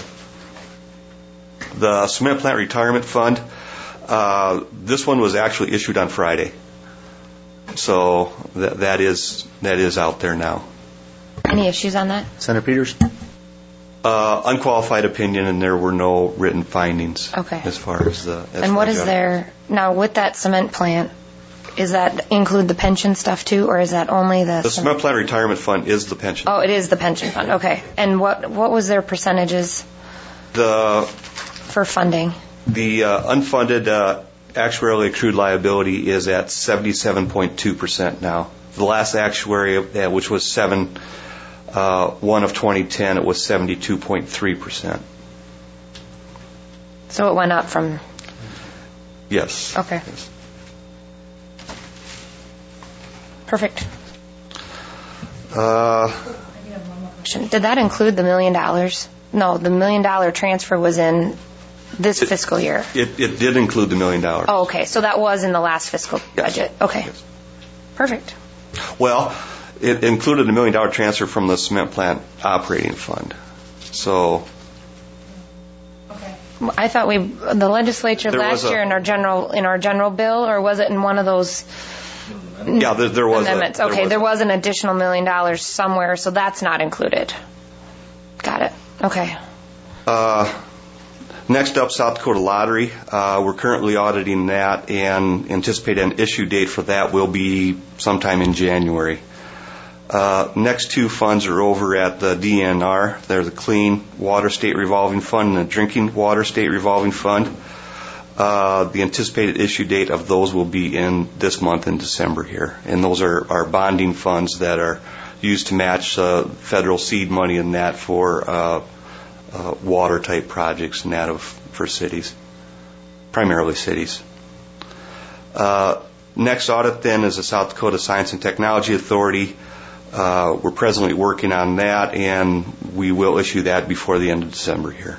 The Cement Plant Retirement Fund. Uh, this one was actually issued on Friday, so that, that is that is out there now. Any issues on that? Senator Peters? Uh, unqualified opinion, and there were no written findings. Okay. As far as the. As and what is job. there now with that cement plant? Is that include the pension stuff too, or is that only the? The Cement Plant Retirement Fund is the pension. Oh, it is the pension fund. Okay. And what what was their percentages? The. For funding. The uh, unfunded uh, actuarially accrued liability is at seventy-seven point two percent now. The last actuary, uh, which was seven uh, one of twenty ten, it was seventy-two point three percent. So it went up from. Yes. Okay. Yes. Perfect. Uh, Did that include the million dollars? No, the million dollar transfer was in. This it, fiscal year? It, it did include the million dollars. Oh, okay. So that was in the last fiscal yes. budget. Okay. Yes. Perfect. Well, it included a million dollar transfer from the cement plant operating fund. So. Okay. I thought we, the legislature last a, year in our general in our general bill, or was it in one of those? Yeah, there, there was amendments. A, there okay, was there was an additional million dollars somewhere, so that's not included. Got it. Okay. Uh. Next up, South Dakota Lottery. Uh, we're currently auditing that, and anticipate an issue date for that will be sometime in January. Uh, next two funds are over at the D N R. They're the Clean Water State Revolving Fund and the Drinking Water State Revolving Fund. Uh, the anticipated issue date of those will be in this month in December here. And those are, are bonding funds that are used to match uh, federal seed money and that for uh, Uh, water type projects and that of for cities, primarily cities. Uh, next audit then is the South Dakota Science and Technology Authority. Uh, we're presently working on that, and we will issue that before the end of December here.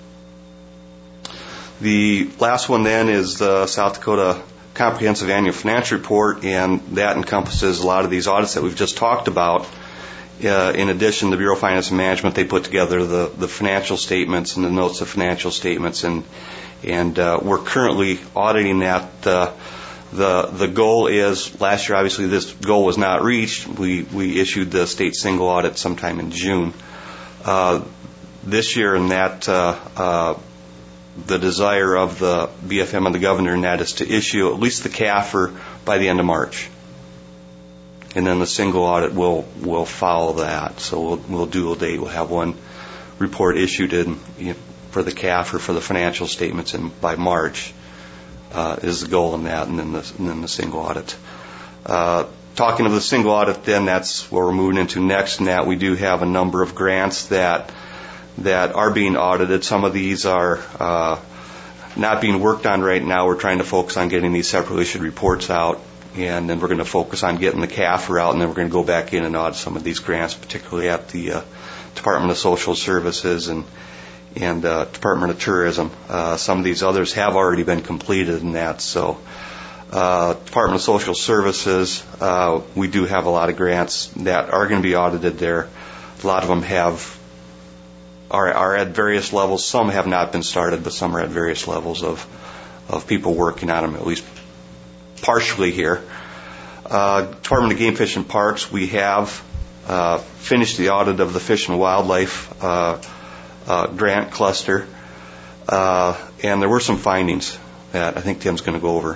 The last one then is the South Dakota Comprehensive Annual Financial Report, and that encompasses a lot of these audits that we've just talked about. Uh, in addition, the Bureau of Finance and Management, they put together the, the financial statements and the notes of financial statements, and and uh, we're currently auditing that. Uh, the the goal is, last year obviously this goal was not reached. We we issued the state single audit sometime in June. Uh, this year, and that uh, uh, the desire of the B F M and the governor, and that is to issue at least the C A F R by the end of March. And then the single audit will will follow that. So we'll we'll dual date. We'll have one report issued in, you know, for the C A F or for the financial statements, and by March uh, is the goal in that, and then the and then the single audit. Uh, talking of the single audit, then that's what we're moving into next. And that we do have a number of grants that that are being audited. Some of these are uh, not being worked on right now. We're trying to focus on getting these separately issued reports out, and then we're going to focus on getting the C A F R out, and then we're going to go back in and audit some of these grants, particularly at the uh, Department of Social Services and and uh, Department of Tourism. Uh, some of these others have already been completed in that. So uh, Department of Social Services, uh, we do have a lot of grants that are going to be audited there. A lot of them have are, are at various levels. Some have not been started, but some are at various levels of, of people working on them, at least partially here. Uh, Department of Game, Fish, and Parks, we have uh, finished the audit of the Fish and Wildlife uh, uh, grant cluster, uh, and there were some findings that I think Tim's going to go over.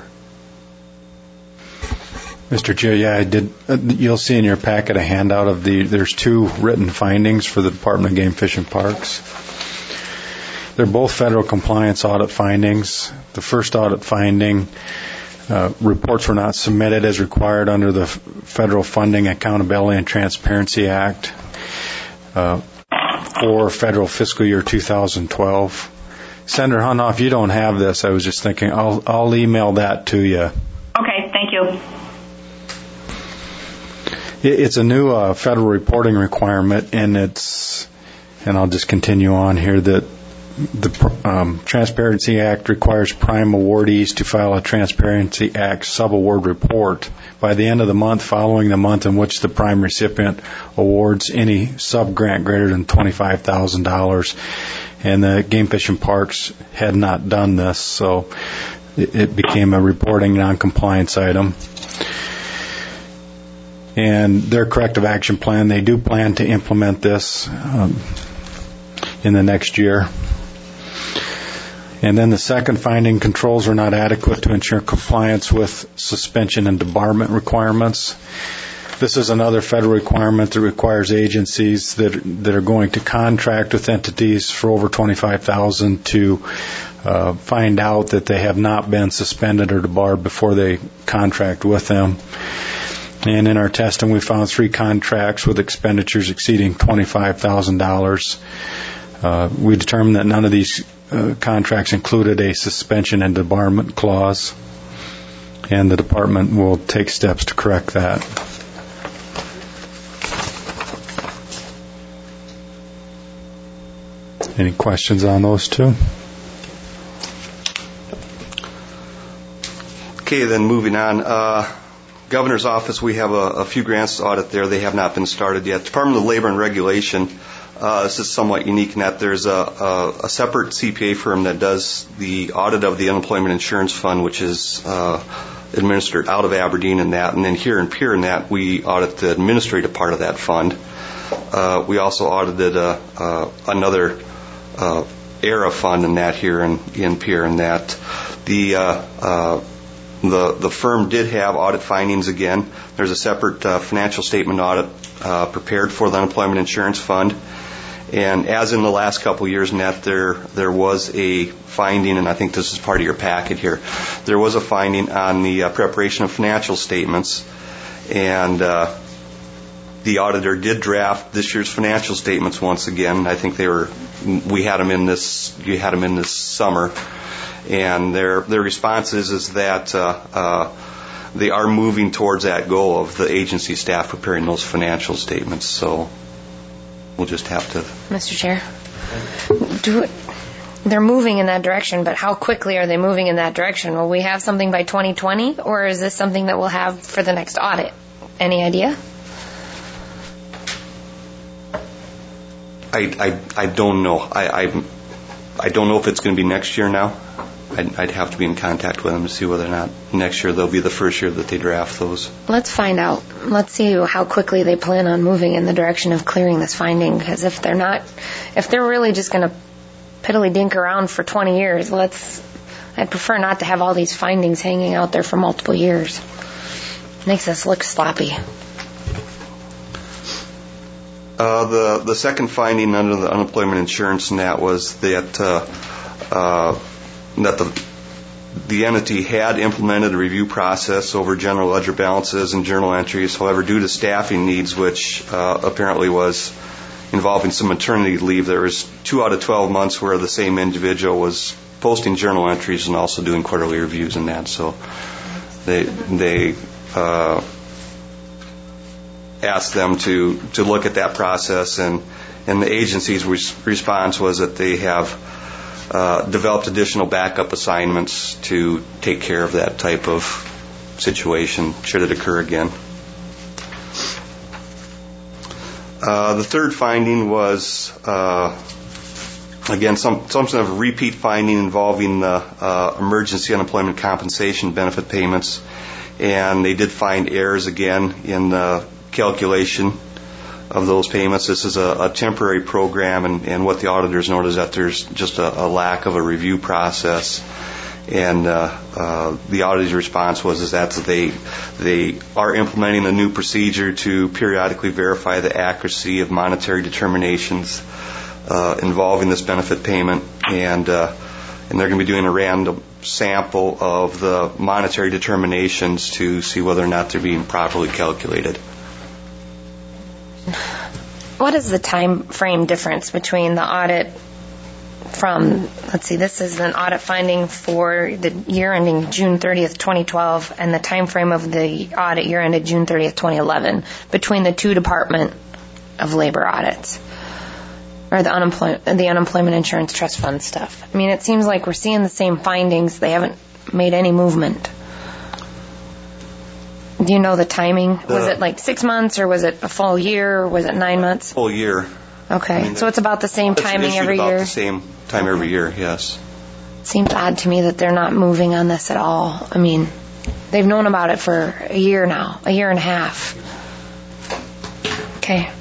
Mister Chair, yeah, I did. Uh, you'll see in your packet a handout of the. There's two written findings for the Department of Game, Fish, and Parks. They're both federal compliance audit findings. The first audit finding, uh, reports were not submitted as required under the Federal Funding, Accountability, and Transparency Act uh, for federal fiscal year two thousand twelve. Senator Hunoff, you don't have this. I was just thinking I'll I'll email that to you. Okay, thank you. It's a new uh, federal reporting requirement, and it's, and I'll just continue on here, that the um, Transparency Act requires prime awardees to file a Transparency Act sub-award report by the end of the month following the month in which the prime recipient awards any sub-grant greater than twenty-five thousand dollars. And the Game, Fish, and Parks had not done this, so it, it became a reporting non-compliance item. And their corrective action plan, they do plan to implement this um, in the next year. And then the second finding, controls are not adequate to ensure compliance with suspension and debarment requirements. This is another federal requirement that requires agencies that that are going to contract with entities for over twenty-five thousand dollars to uh, find out that they have not been suspended or debarred before they contract with them. And in our testing, we found three contracts with expenditures exceeding twenty-five thousand dollars. Uh, we determined that none of these uh, contracts included a suspension and debarment clause, and the department will take steps to correct that. Any questions on those two? Okay, then moving on. Uh, Governor's Office, we have a, a few grants to audit there. They have not been started yet. Department of Labor and Regulation, uh, this is somewhat unique in that there's a, a, a separate C P A firm that does the audit of the Unemployment Insurance Fund, which is uh, administered out of Aberdeen and that. And then here in Pierre and that, we audit the administrative part of that fund. Uh, we also audited uh, uh, another uh, ERA fund in that here in, in Pierre and that. The uh, uh, The, the firm did have audit findings again. There's a separate uh, financial statement audit uh, prepared for the Unemployment Insurance Fund. And as in the last couple of years, Nat, there, there was a finding, and I think this is part of your packet here, there was a finding on the uh, preparation of financial statements. And uh, the auditor did draft this year's financial statements once again. I think they were, we had them in this, you had them in this summer. And their their response is, is that uh, uh, they are moving towards that goal of the agency staff preparing those financial statements. So we'll just have to. Mister Chair, do it. They're moving in that direction, but how quickly are they moving in that direction? Will we have something by twenty twenty, or is this something that we'll have for the next audit? Any idea? I I, I don't know. I, I I don't know if it's going to be next year now. I'd, I'd have to be in contact with them to see whether or not next year they'll be the first year that they draft those. Let's find out. Let's see how quickly they plan on moving in the direction of clearing this finding. Because if they're not, if they're really just going to piddly dink around for twenty years, let's. I'd prefer not to have all these findings hanging out there for multiple years. Makes us look sloppy. Uh, the the second finding under the unemployment insurance, and that was that uh, uh, that the the entity had implemented a review process over general ledger balances and journal entries. However, due to staffing needs, which uh, apparently was involving some maternity leave, there was two out of twelve months where the same individual was posting journal entries and also doing quarterly reviews and that. So they they uh, asked them to, to look at that process, and, and the agency's res- response was that they have uh, developed additional backup assignments to take care of that type of situation should it occur again. Uh, the third finding was, uh, again, some, some sort of a repeat finding involving the uh, emergency unemployment compensation benefit payments, and they did find errors again in the calculation of those payments. This is a, a temporary program, and, and what the auditors noted is that there's just a, a lack of a review process. And uh, uh, the auditor's response was is that they they are implementing a new procedure to periodically verify the accuracy of monetary determinations uh, involving this benefit payment, and uh, and they're going to be doing a random sample of the monetary determinations to see whether or not they're being properly calculated. What is the time frame difference between the audit from, let's see, this is an audit finding for the year ending June thirtieth, twenty twelve, and the time frame of the audit year ended June thirtieth, twenty eleven, between the two Department of Labor audits, or the unemployment, the unemployment insurance trust fund stuff? I mean, it seems like we're seeing the same findings. They haven't made any movement. Do you know the timing? The, was it like six months, or was it a full year, or was it nine months? Full year. Okay, I mean, so it's about the same timing every about year? the same time every year, yes. It seems odd to me that they're not moving on this at all. I mean, they've known about it for a year now, a year and a half. Okay.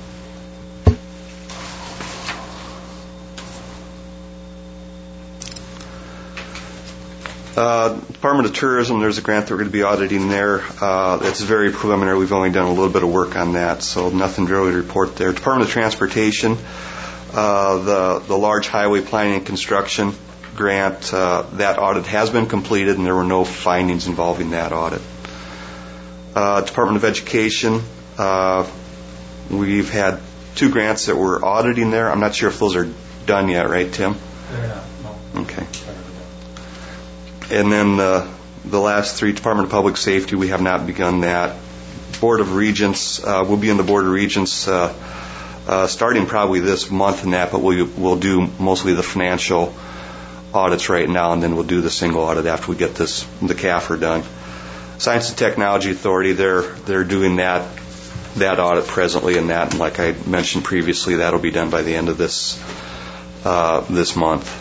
Uh, Department of Tourism, there's a grant that we're going to be auditing there. Uh, it's very preliminary. We've only done a little bit of work on that, so nothing really to report there. Department of Transportation, uh, the, the large highway planning and construction grant, uh, that audit has been completed, and there were no findings involving that audit. Uh, Department of Education, uh, we've had two grants that we're auditing there. I'm not sure if those are done yet, right, Tim? They're not, no. Okay. And then uh, the last three, Department of Public Safety, we have not begun that. Board of Regents, uh, we'll be in the Board of Regents uh, uh, starting probably this month in that, but we'll, we'll do mostly the financial audits right now, and then we'll do the single audit after we get this the C A F R done. Science and Technology Authority, they're they're doing that that audit presently, and that, and like I mentioned previously, that'll be done by the end of this uh, this month.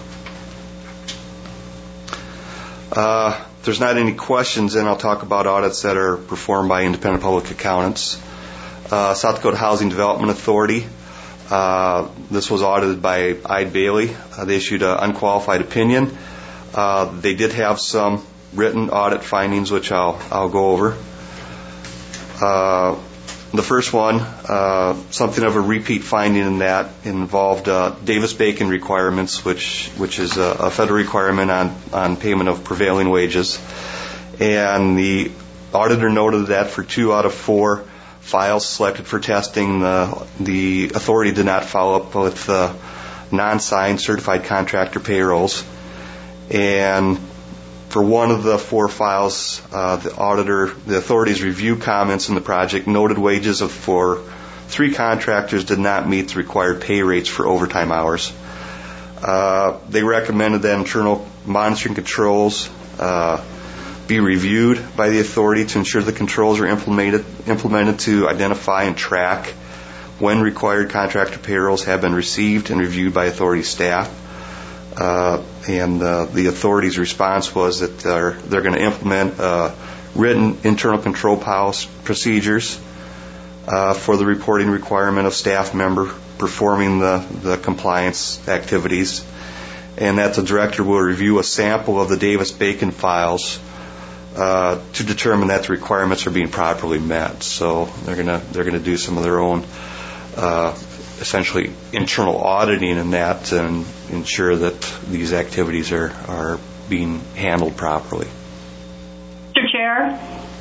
Uh, if there's not any questions, then I'll talk about audits that are performed by independent public accountants. Uh, South Dakota Housing Development Authority, uh, this was audited by Eide Bailey. Uh, they issued an unqualified opinion. Uh, they did have some written audit findings, which I'll, I'll go over. Uh, the first one, uh, something of a repeat finding in that involved uh, Davis-Bacon requirements, which which is a, a federal requirement on, on payment of prevailing wages. And the auditor noted that for two out of four files selected for testing, the, the authority did not follow up with uh, non-signed certified contractor payrolls. And for one of the four files, uh, the auditor, the authority's review comments in the project noted wages of for three contractors did not meet the required pay rates for overtime hours. Uh, they recommended that internal monitoring controls uh, be reviewed by the authority to ensure the controls are implemented implemented to identify and track when required contractor payrolls have been received and reviewed by authority staff. Uh, and uh, the authority's response was that they're, they're going to implement uh, written internal control policy procedures uh, for the reporting requirement of staff member performing the, the compliance activities, and that the director will review a sample of the Davis-Bacon files uh, to determine that the requirements are being properly met. So they're going to they're going to do some of their own uh, essentially internal auditing in that and ensure that these activities are, are being handled properly. Mister Chair?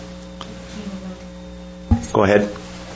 Go ahead.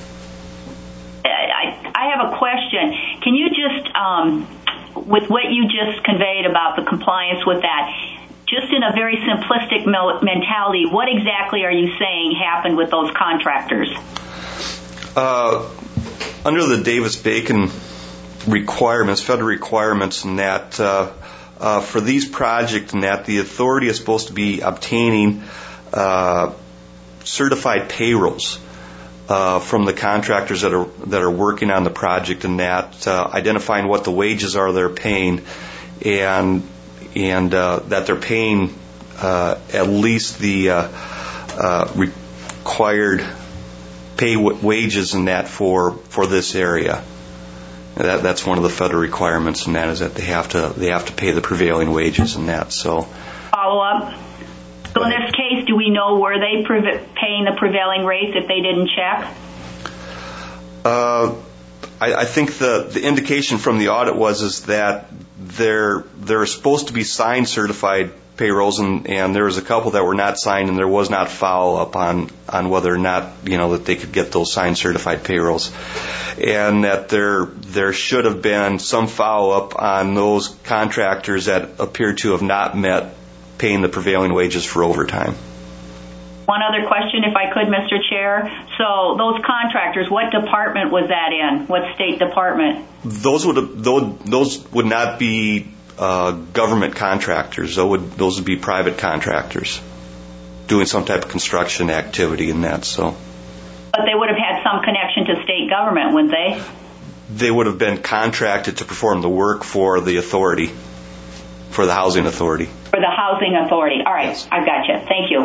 I, I have a question. Can you just, um, with what you just conveyed about the compliance with that, just in a very simplistic mentality, what exactly are you saying happened with those contractors? Uh, under the Davis-Bacon requirements, federal requirements, and that uh, uh, for these projects, and that the authority is supposed to be obtaining uh, certified payrolls uh, from the contractors that are that are working on the project, and that uh, identifying what the wages are they're paying, and and uh, that they're paying uh, at least the uh, uh, required pay w- wages in that for, for this area. That, that's one of the federal requirements, and that is that they have to they have to pay the prevailing wages in that. So, follow up. So in this case, do we know were they pre- paying the prevailing rates if they didn't check? Uh, I, I think the the indication from the audit was is that there there are supposed to be signed certified payrolls, and, and there was a couple that were not signed, and there was not follow up on, on whether or not, you know, that they could get those signed certified payrolls, and that there there should have been some follow up on those contractors that appear to have not met paying the prevailing wages for overtime. One other question, if I could, Mister Chair. So those contractors, what department was that in? What state department? Those would those those would not be Uh, government contractors. Those would, those would be private contractors doing some type of construction activity in that. So, but they would have had some connection to state government, wouldn't they? They would have been contracted to perform the work for the authority, for the housing authority. For the housing authority. All right, I've got you. Thank you.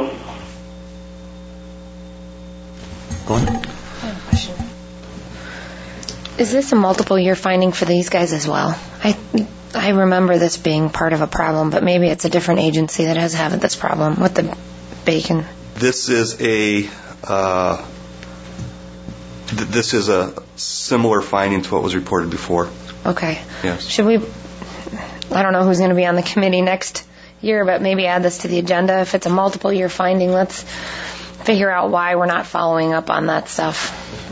Go ahead. I have a question. Is this a multiple year finding for these guys as well? I I remember this being part of a problem, but maybe it's a different agency that has had this problem with the bacon. This is a uh, th- this is a similar finding to what was reported before. Okay. Yes. Should we? I don't know who's going to be on the committee next year, but maybe add this to the agenda. If it's a multiple year finding, let's figure out why we're not following up on that stuff.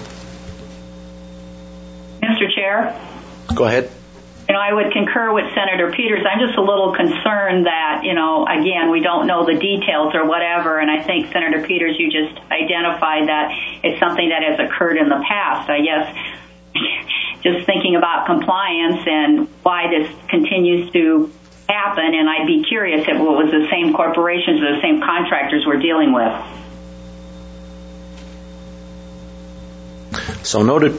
Mister Chair? Go ahead. You know, I would concur with Senator Peters. I'm just a little concerned that, you know, again, we don't know the details or whatever, and I think, Senator Peters, you just identified that it's something that has occurred in the past. I guess just thinking about compliance and why this continues to happen, and I'd be curious if it was the same corporations or the same contractors we're dealing with. So noted.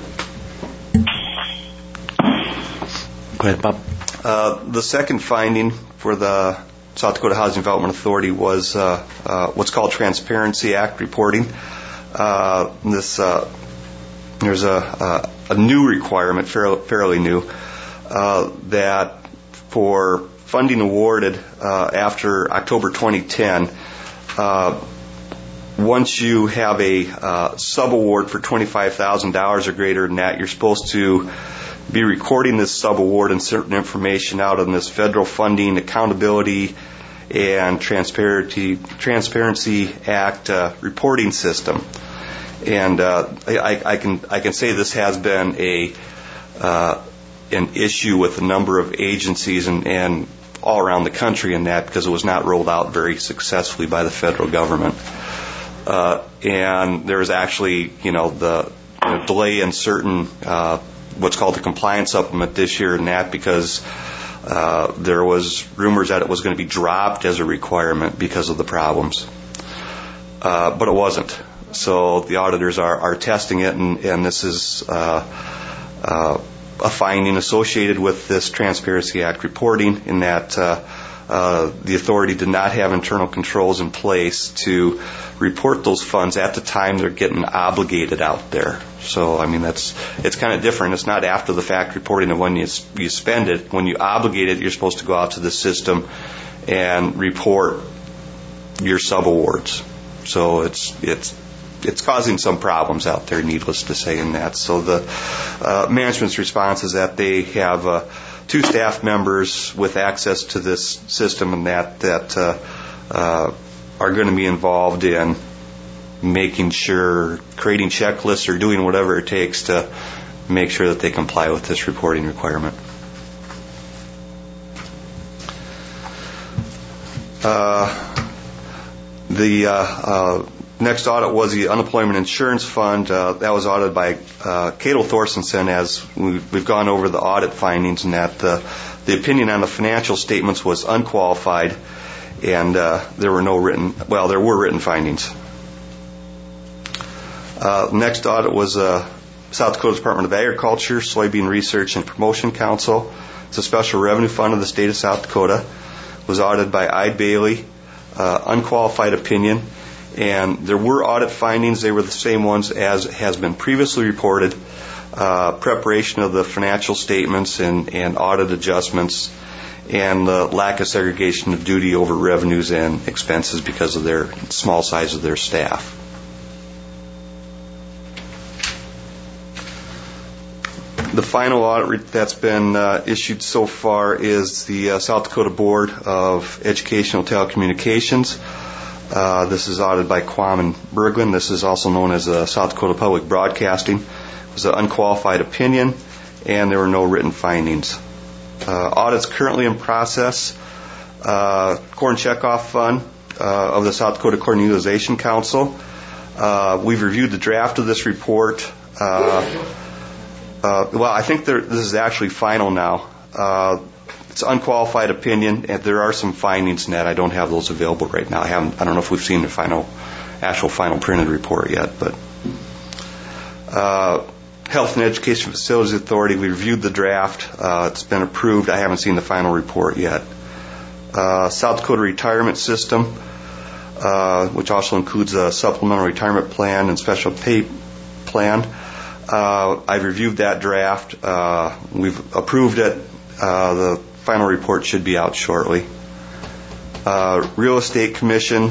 Go ahead, Bob. Uh, the second finding for the South Dakota Housing Development Authority was uh, uh, what's called Transparency Act reporting. Uh, this uh, there's a, a, a new requirement, fairly, fairly new, uh, that for funding awarded uh, after October twenty ten, uh, once you have a uh, subaward for twenty-five thousand dollars or greater than that, you're supposed to be recording this subaward and certain information out on this federal funding accountability and transparency transparency act uh, reporting system. And uh, I, I can I can say this has been a uh, an issue with a number of agencies and, and all around the country in that, because it was not rolled out very successfully by the federal government. Uh, and there was actually, you know, the you know, delay in certain uh, what's called the compliance supplement this year and that, because uh, there was rumors that it was going to be dropped as a requirement because of the problems. Uh, but it wasn't. So the auditors are, are testing it, and, and this is uh, uh, a finding associated with this Transparency Act reporting, in that uh, uh, the authority did not have internal controls in place to report those funds at the time they're getting obligated out there. So, I mean, that's it's kind of different. It's not after the fact reporting of when you you spend it. When you obligate it, you're supposed to go out to the system and report your subawards. So it's it's it's causing some problems out there, needless to say, in that. So the uh, management's response is that they have uh, two staff members with access to this system and that that uh, uh, are going to be involved in making sure, creating checklists or doing whatever it takes to make sure that they comply with this reporting requirement. Uh, the uh, uh, next audit was the unemployment insurance fund. Uh, that was audited by uh, Cato Thorstensen. As we've, we've gone over the audit findings, and that uh, the opinion on the financial statements was unqualified, and uh, there were no written, well, there were written findings. Uh, next audit was uh, South Dakota Department of Agriculture, Soybean Research and Promotion Council. It's a special revenue fund of the state of South Dakota. It was audited by Eide Bailey, uh, unqualified opinion, and there were audit findings. They were the same ones as has been previously reported. Uh, preparation of the financial statements and, and audit adjustments, and the lack of segregation of duty over revenues and expenses because of their small size of their staff. The final audit that's been uh, issued so far is the uh, South Dakota Board of Educational Telecommunications. Uh, this is audited by Quam and Berglund. This is also known as uh, South Dakota Public Broadcasting. It was an unqualified opinion, and there were no written findings. Uh, audit's currently in process. Uh, Corn Checkoff Fund uh, of the South Dakota Corn Utilization Council. Uh, we've reviewed the draft of this report. Uh, Uh, well, I think there, this is actually final now. Uh, it's unqualified opinion, and there are some findings in that. I don't have those available right now. I haven't. I don't know if we've seen the final, actual final printed report yet. But uh, Health and Education Facilities Authority, we reviewed the draft. Uh, it's been approved. I haven't seen the final report yet. Uh, South Dakota Retirement System, uh, which also includes a supplemental retirement plan and special pay plan. Uh, I've reviewed that draft. Uh, we've approved it. Uh, the final report should be out shortly. Uh, Real Estate Commission.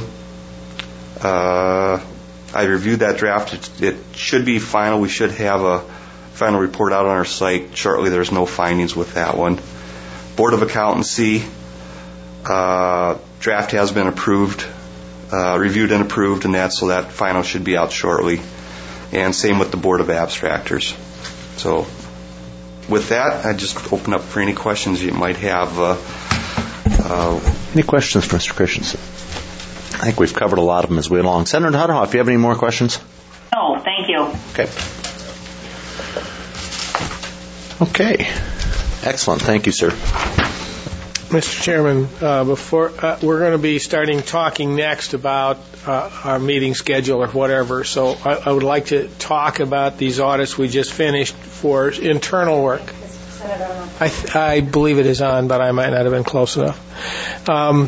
Uh, I reviewed that draft. It, it should be final. We should have a final report out on our site shortly. There's no findings with that one. Board of Accountancy. Uh, draft has been approved, uh, reviewed and approved, and that so that final should be out shortly. And same with the Board of Abstractors. So with that, I just open up for any questions you might have. Uh, uh, any questions for Mister Christensen? I think we've covered a lot of them as we went along. Senator Hudhoff, if you have any more questions? No, thank you. Okay. Okay. Excellent. Thank you, sir. Mister Chairman, uh, before uh, we're going to be starting talking next about uh, our meeting schedule or whatever, so I, I would like to talk about these audits we just finished for internal work. I, th- I believe it is on, but I might not have been close enough. Um,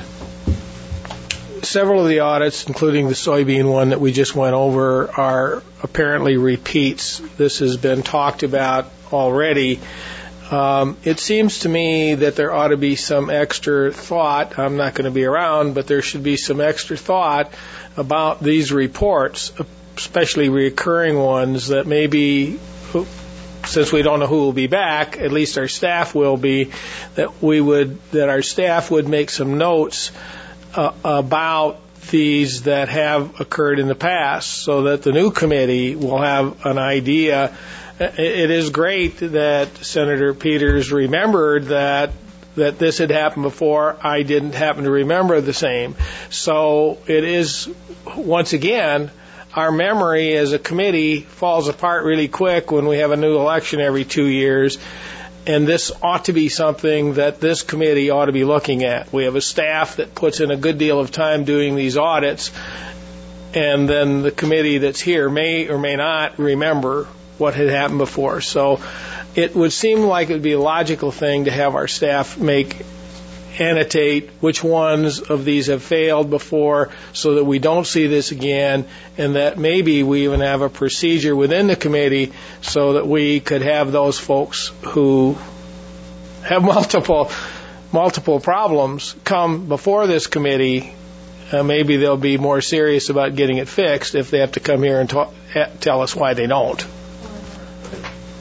several of the audits, including the soybean one that we just went over, are apparently repeats. This has been talked about already. Um, it seems to me that there ought to be some extra thought. I'm not going to be around, but there should be some extra thought about these reports, especially recurring ones that maybe, since we don't know who will be back, at least our staff will be, that we would, that our staff would make some notes uh, about these that have occurred in the past so that the new committee will have an idea. It is great that Senator Peters remembered that that this had happened before. I didn't happen to remember the same. So it is, once again, our memory as a committee falls apart really quick when we have a new election every two years. And this ought to be something that this committee ought to be looking at. We have a staff that puts in a good deal of time doing these audits, and then the committee that's here may or may not remember what had happened before. So it would seem like it would be a logical thing to have our staff make, annotate which ones of these have failed before so that we don't see this again, and that maybe we even have a procedure within the committee so that we could have those folks who have multiple multiple problems come before this committee. Uh, maybe they'll be more serious about getting it fixed if they have to come here and talk, tell us why they don't.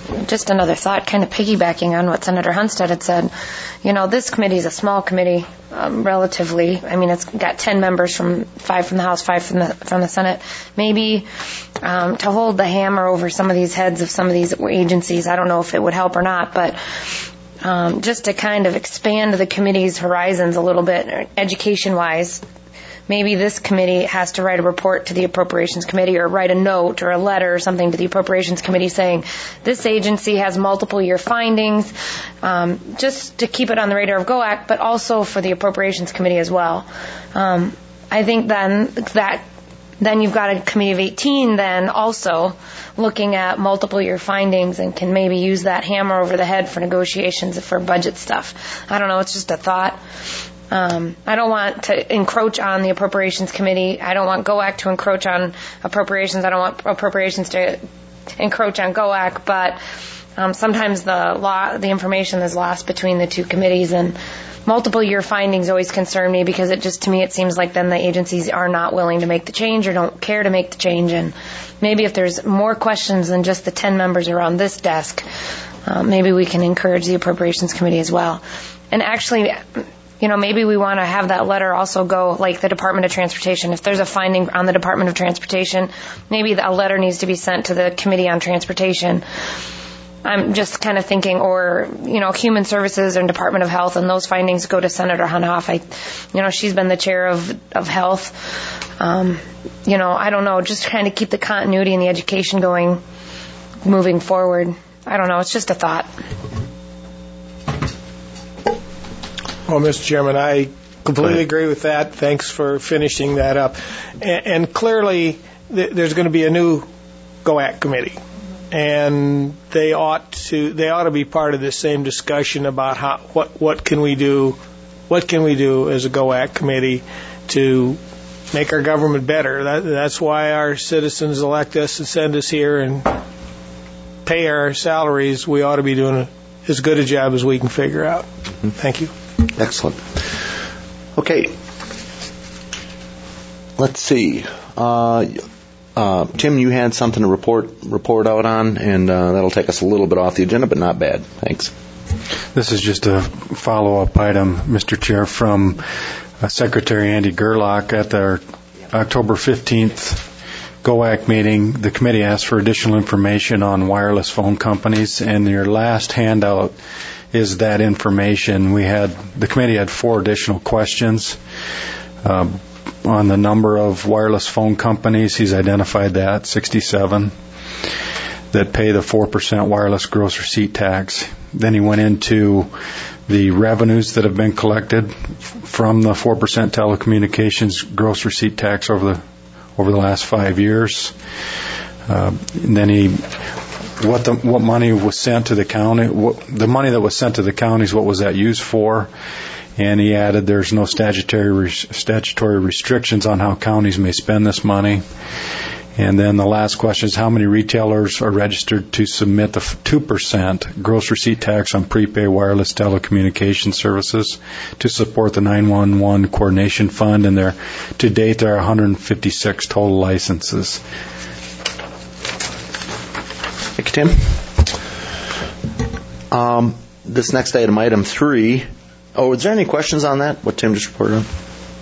just another thought, kind of piggybacking on what Senator Hunstead had said. You know, this committee is a small committee, um, relatively. I mean, it's got ten members, from five from the House, five from the from the Senate. Maybe um, to hold the hammer over some of these heads of some of these agencies, I don't know if it would help or not, but um, just to kind of expand the committee's horizons a little bit, education-wise. Maybe this committee has to write a report to the Appropriations Committee, or write a note or a letter or something to the Appropriations Committee saying this agency has multiple year findings, um, just to keep it on the radar of G O A C, but also for the Appropriations Committee as well. Um, I think then that then you've got a committee of eighteen then also looking at multiple year findings and can maybe use that hammer over the head for negotiations for budget stuff. I don't know, it's just a thought. Um, I don't want to encroach on the Appropriations Committee. I don't want G O A C to encroach on appropriations. I don't want appropriations to encroach on G O A C. But um, sometimes the law, the information is lost between the two committees, and multiple year findings always concern me, because it just, to me, it seems like then the agencies are not willing to make the change or don't care to make the change. And maybe if there's more questions than just the ten members around this desk, uh, maybe we can encourage the Appropriations Committee as well. And actually, you know, maybe we want to have that letter also go like the Department of Transportation. If there's a finding on the Department of Transportation, maybe a letter needs to be sent to the Committee on Transportation. I'm just kind of thinking, or, you know, Human Services and Department of Health, and those findings go to Senator Hunoff. I, you know, she's been the chair of, of health. Um, you know, I don't know, just trying to keep the continuity and the education going, moving forward. I don't know, it's just a thought. Well, Mister Chairman, I completely agree with that. Thanks for finishing that up. And, and clearly, th- there's going to be a new G O A C committee, and they ought to they ought to be part of this same discussion about how what what can we do, what can we do as a G O A C committee to make our government better. That, that's why our citizens elect us and send us here and pay our salaries. We ought to be doing as good a job as we can figure out. Mm-hmm. Thank you. Excellent. Okay. Let's see. Uh, uh, Tim, you had something to report report out on, and uh, that'll take us a little bit off the agenda, but not bad. Thanks. This is just a follow-up item, Mister Chair, from uh, Secretary Andy Gerlach at their October fifteenth G O A C meeting. The committee asked for additional information on wireless phone companies, and your last handout is that information. We had, the committee had four additional questions uh, on the number of wireless phone companies. He's identified that, sixty-seven, that pay the four percent wireless gross receipt tax. Then he went into the revenues that have been collected from the four percent telecommunications gross receipt tax over the over the last five years. Uh, and then he What the what money was sent to the county? What, the money that was sent to the counties, what was that used for? And he added, there's no statutory statutory restrictions on how counties may spend this money. And then the last question is, how many retailers are registered to submit the two percent gross receipt tax on prepaid wireless telecommunication services to support the nine one one Coordination Fund? And there, to date, there are one hundred fifty-six total licenses. Thank you, Tim. Um, this next item, item three. Oh, is there any questions on that, what Tim just reported on?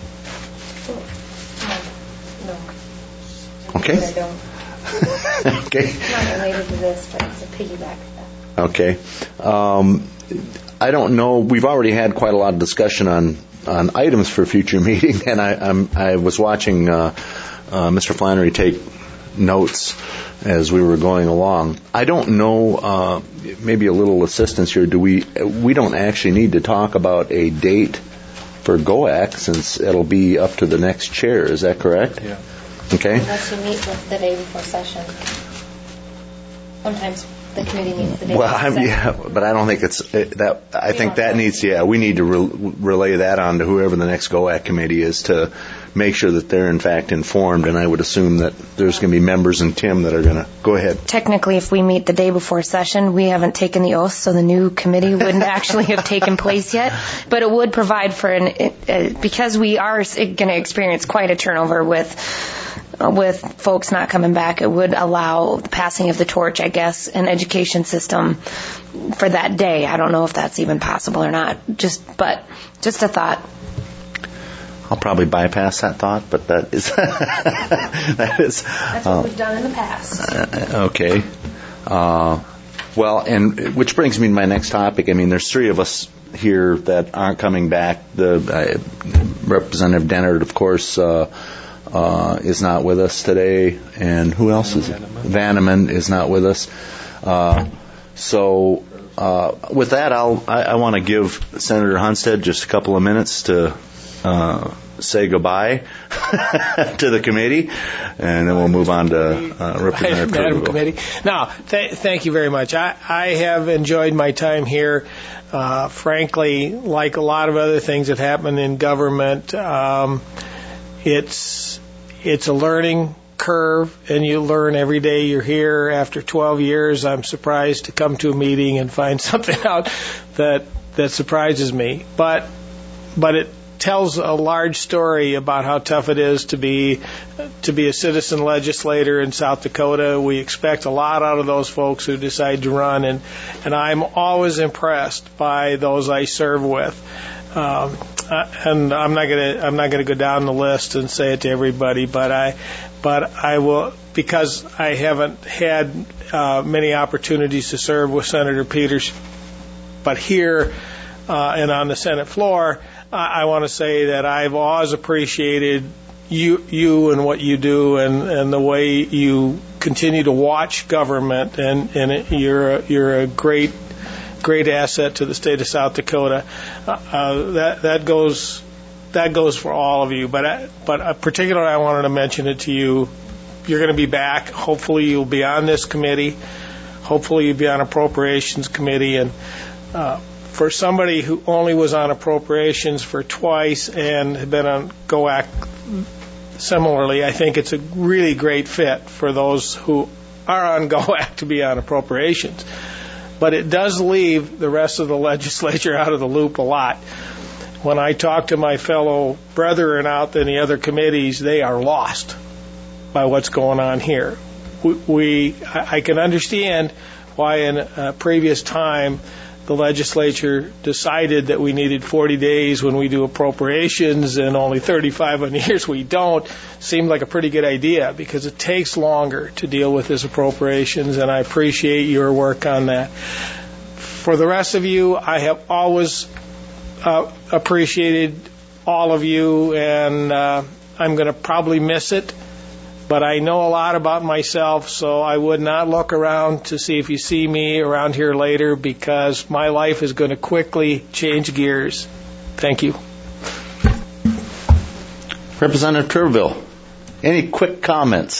No. Okay. I don't. Okay. It's not related to this, but it's a piggyback. Okay. Um, I don't know. We've already had quite a lot of discussion on, on items for a future meeting, and I, I'm, I was watching uh, uh, Mister Flannery take notes as we were going along. I don't know, uh, maybe a little assistance here. Do we, we don't actually need to talk about a date for G O A C, since it'll be up to the next chair. Is that correct? Yeah. Okay. Unless you meet with the day before session. Sometimes the committee meets the day Well, before I'm, session. yeah, but I don't think it's it, that. I think that needs, yeah, we need to re- relay that on to whoever the next G O A C committee is to make sure that they're in fact informed. And I would assume that there's going to be members and Tim that are going to go ahead. Technically, if we meet the day before session, we haven't taken the oath, so the new committee wouldn't actually have taken place yet. But it would provide for an uh, because we are going to experience quite a turnover with with folks not coming back, it would allow the passing of the torch, I guess, an education system for that day. I don't know if that's even possible or not. Just, but just a thought. I'll probably bypass that thought, but that is that is. That's what uh, we've done in the past. Uh, okay. Uh, well, and which brings me to my next topic. I mean, there's three of us here that aren't coming back. The uh, Representative Dennard, of course, uh, uh, is not with us today, and who else is it? Vanneman is not with us. Uh, so, uh, with that, I'll I, I want to give Senator Hunstead just a couple of minutes to uh, say goodbye to the committee, and then we'll move on to uh, Representative Madam Turville. Committee. Now, th- thank you very much. I, I have enjoyed my time here. Uh, frankly, like a lot of other things that happen in government, um, it's it's a learning curve, and you learn every day you're here. After twelve years, I'm surprised to come to a meeting and find something out that that surprises me. But but it tells a large story about how tough it is to be to be a citizen legislator in South Dakota. We expect a lot out of those folks who decide to run, and and I'm always impressed by those I serve with. Um, uh, and I'm not gonna I'm not gonna go down the list and say it to everybody, but I but I will, because I haven't had uh, many opportunities to serve with Senator Peters, but here uh, and on the Senate floor, I want to say that I've always appreciated you, you and what you do, and, and the way you continue to watch government, and, and it, you're a, you're a great, great asset to the state of South Dakota. Uh, that that goes that goes for all of you. But I, but uh, particularly, I wanted to mention it to you. You're going to be back. Hopefully, you'll be on this committee. Hopefully, you'll be on Appropriations Committee, and. Uh, For somebody who only was on appropriations for twice and had been on G O A C similarly, I think it's a really great fit for those who are on G O A C to be on appropriations. But it does leave the rest of the legislature out of the loop a lot. When I talk to my fellow brethren out in the other committees, they are lost by what's going on here. We, we I can understand why in a previous time the legislature decided that we needed forty days when we do appropriations and only thirty-five on years we don't. Seemed like a pretty good idea, because it takes longer to deal with this appropriations, and I appreciate your work on that. For the rest of you, I have always uh, appreciated all of you, and uh, I'm going to probably miss it. But I know a lot about myself, so I would not look around to see if you see me around here later, because my life is going to quickly change gears. Thank you. Representative Turville, any quick comments?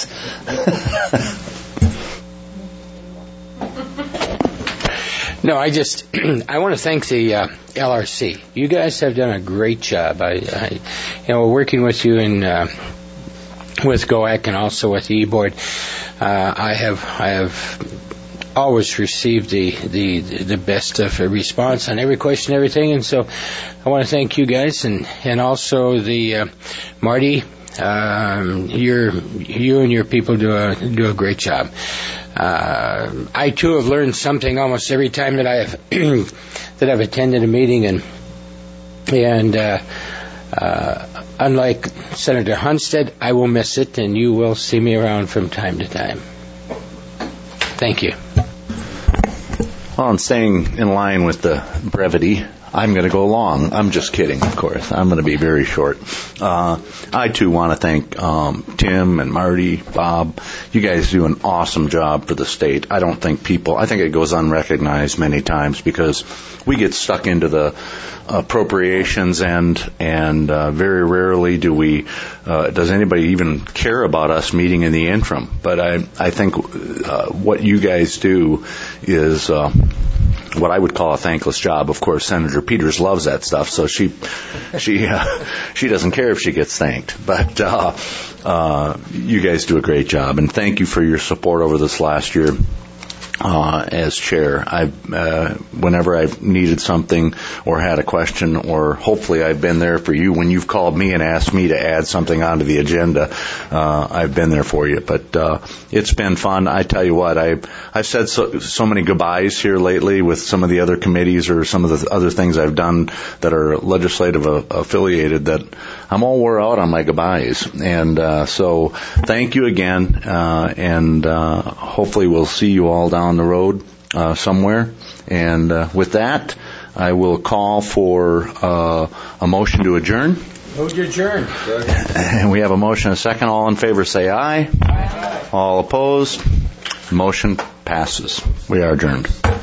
No, I just I want to thank the uh, L R C. You guys have done a great job. I, I you know, working with you in. Uh, with G O A C and also with the E-Board, uh, I have I have always received the, the, the best of a response on every question and everything, and so I want to thank you guys, and, and also the uh, Marty, um, your, you and your people do a, do a great job. Uh, I too have learned something almost every time that I have that I've attended a meeting, and and uh, uh, unlike Senator Hunstead, I will miss it, and you will see me around from time to time. Thank you. Well, and staying in line with the brevity, I'm going to go long. I'm just kidding, of course. I'm going to be very short. Uh, I, too, want to thank um, Tim and Marty, Bob. You guys do an awesome job for the state. I don't think people, I think it goes unrecognized many times, because we get stuck into the appropriations end, and uh, very rarely do we, uh, does anybody even care about us meeting in the interim. But I, I think uh, what you guys do is uh, what I would call a thankless job. Of course, Senator Peters loves that stuff, so she she uh, she doesn't care if she gets thanked. But uh, uh, you guys do a great job, and thank you for your support over this last year. uh, as chair. I've, uh, whenever I've needed something or had a question, or hopefully I've been there for you when you've called me and asked me to add something onto the agenda. Uh, I've been there for you, but uh, it's been fun. I tell you what, I I've said so, so many goodbyes here lately with some of the other committees or some of the other things I've done that are legislative uh, affiliated that I'm all wore out on my goodbyes. And uh, so thank you again, uh, and uh, hopefully we'll see you all down the road uh, somewhere. And uh, with that, I will call for uh, a motion to adjourn. Move to adjourn. And we have a motion and a second. All in favor say aye. Aye. All opposed. Motion passes. We are adjourned.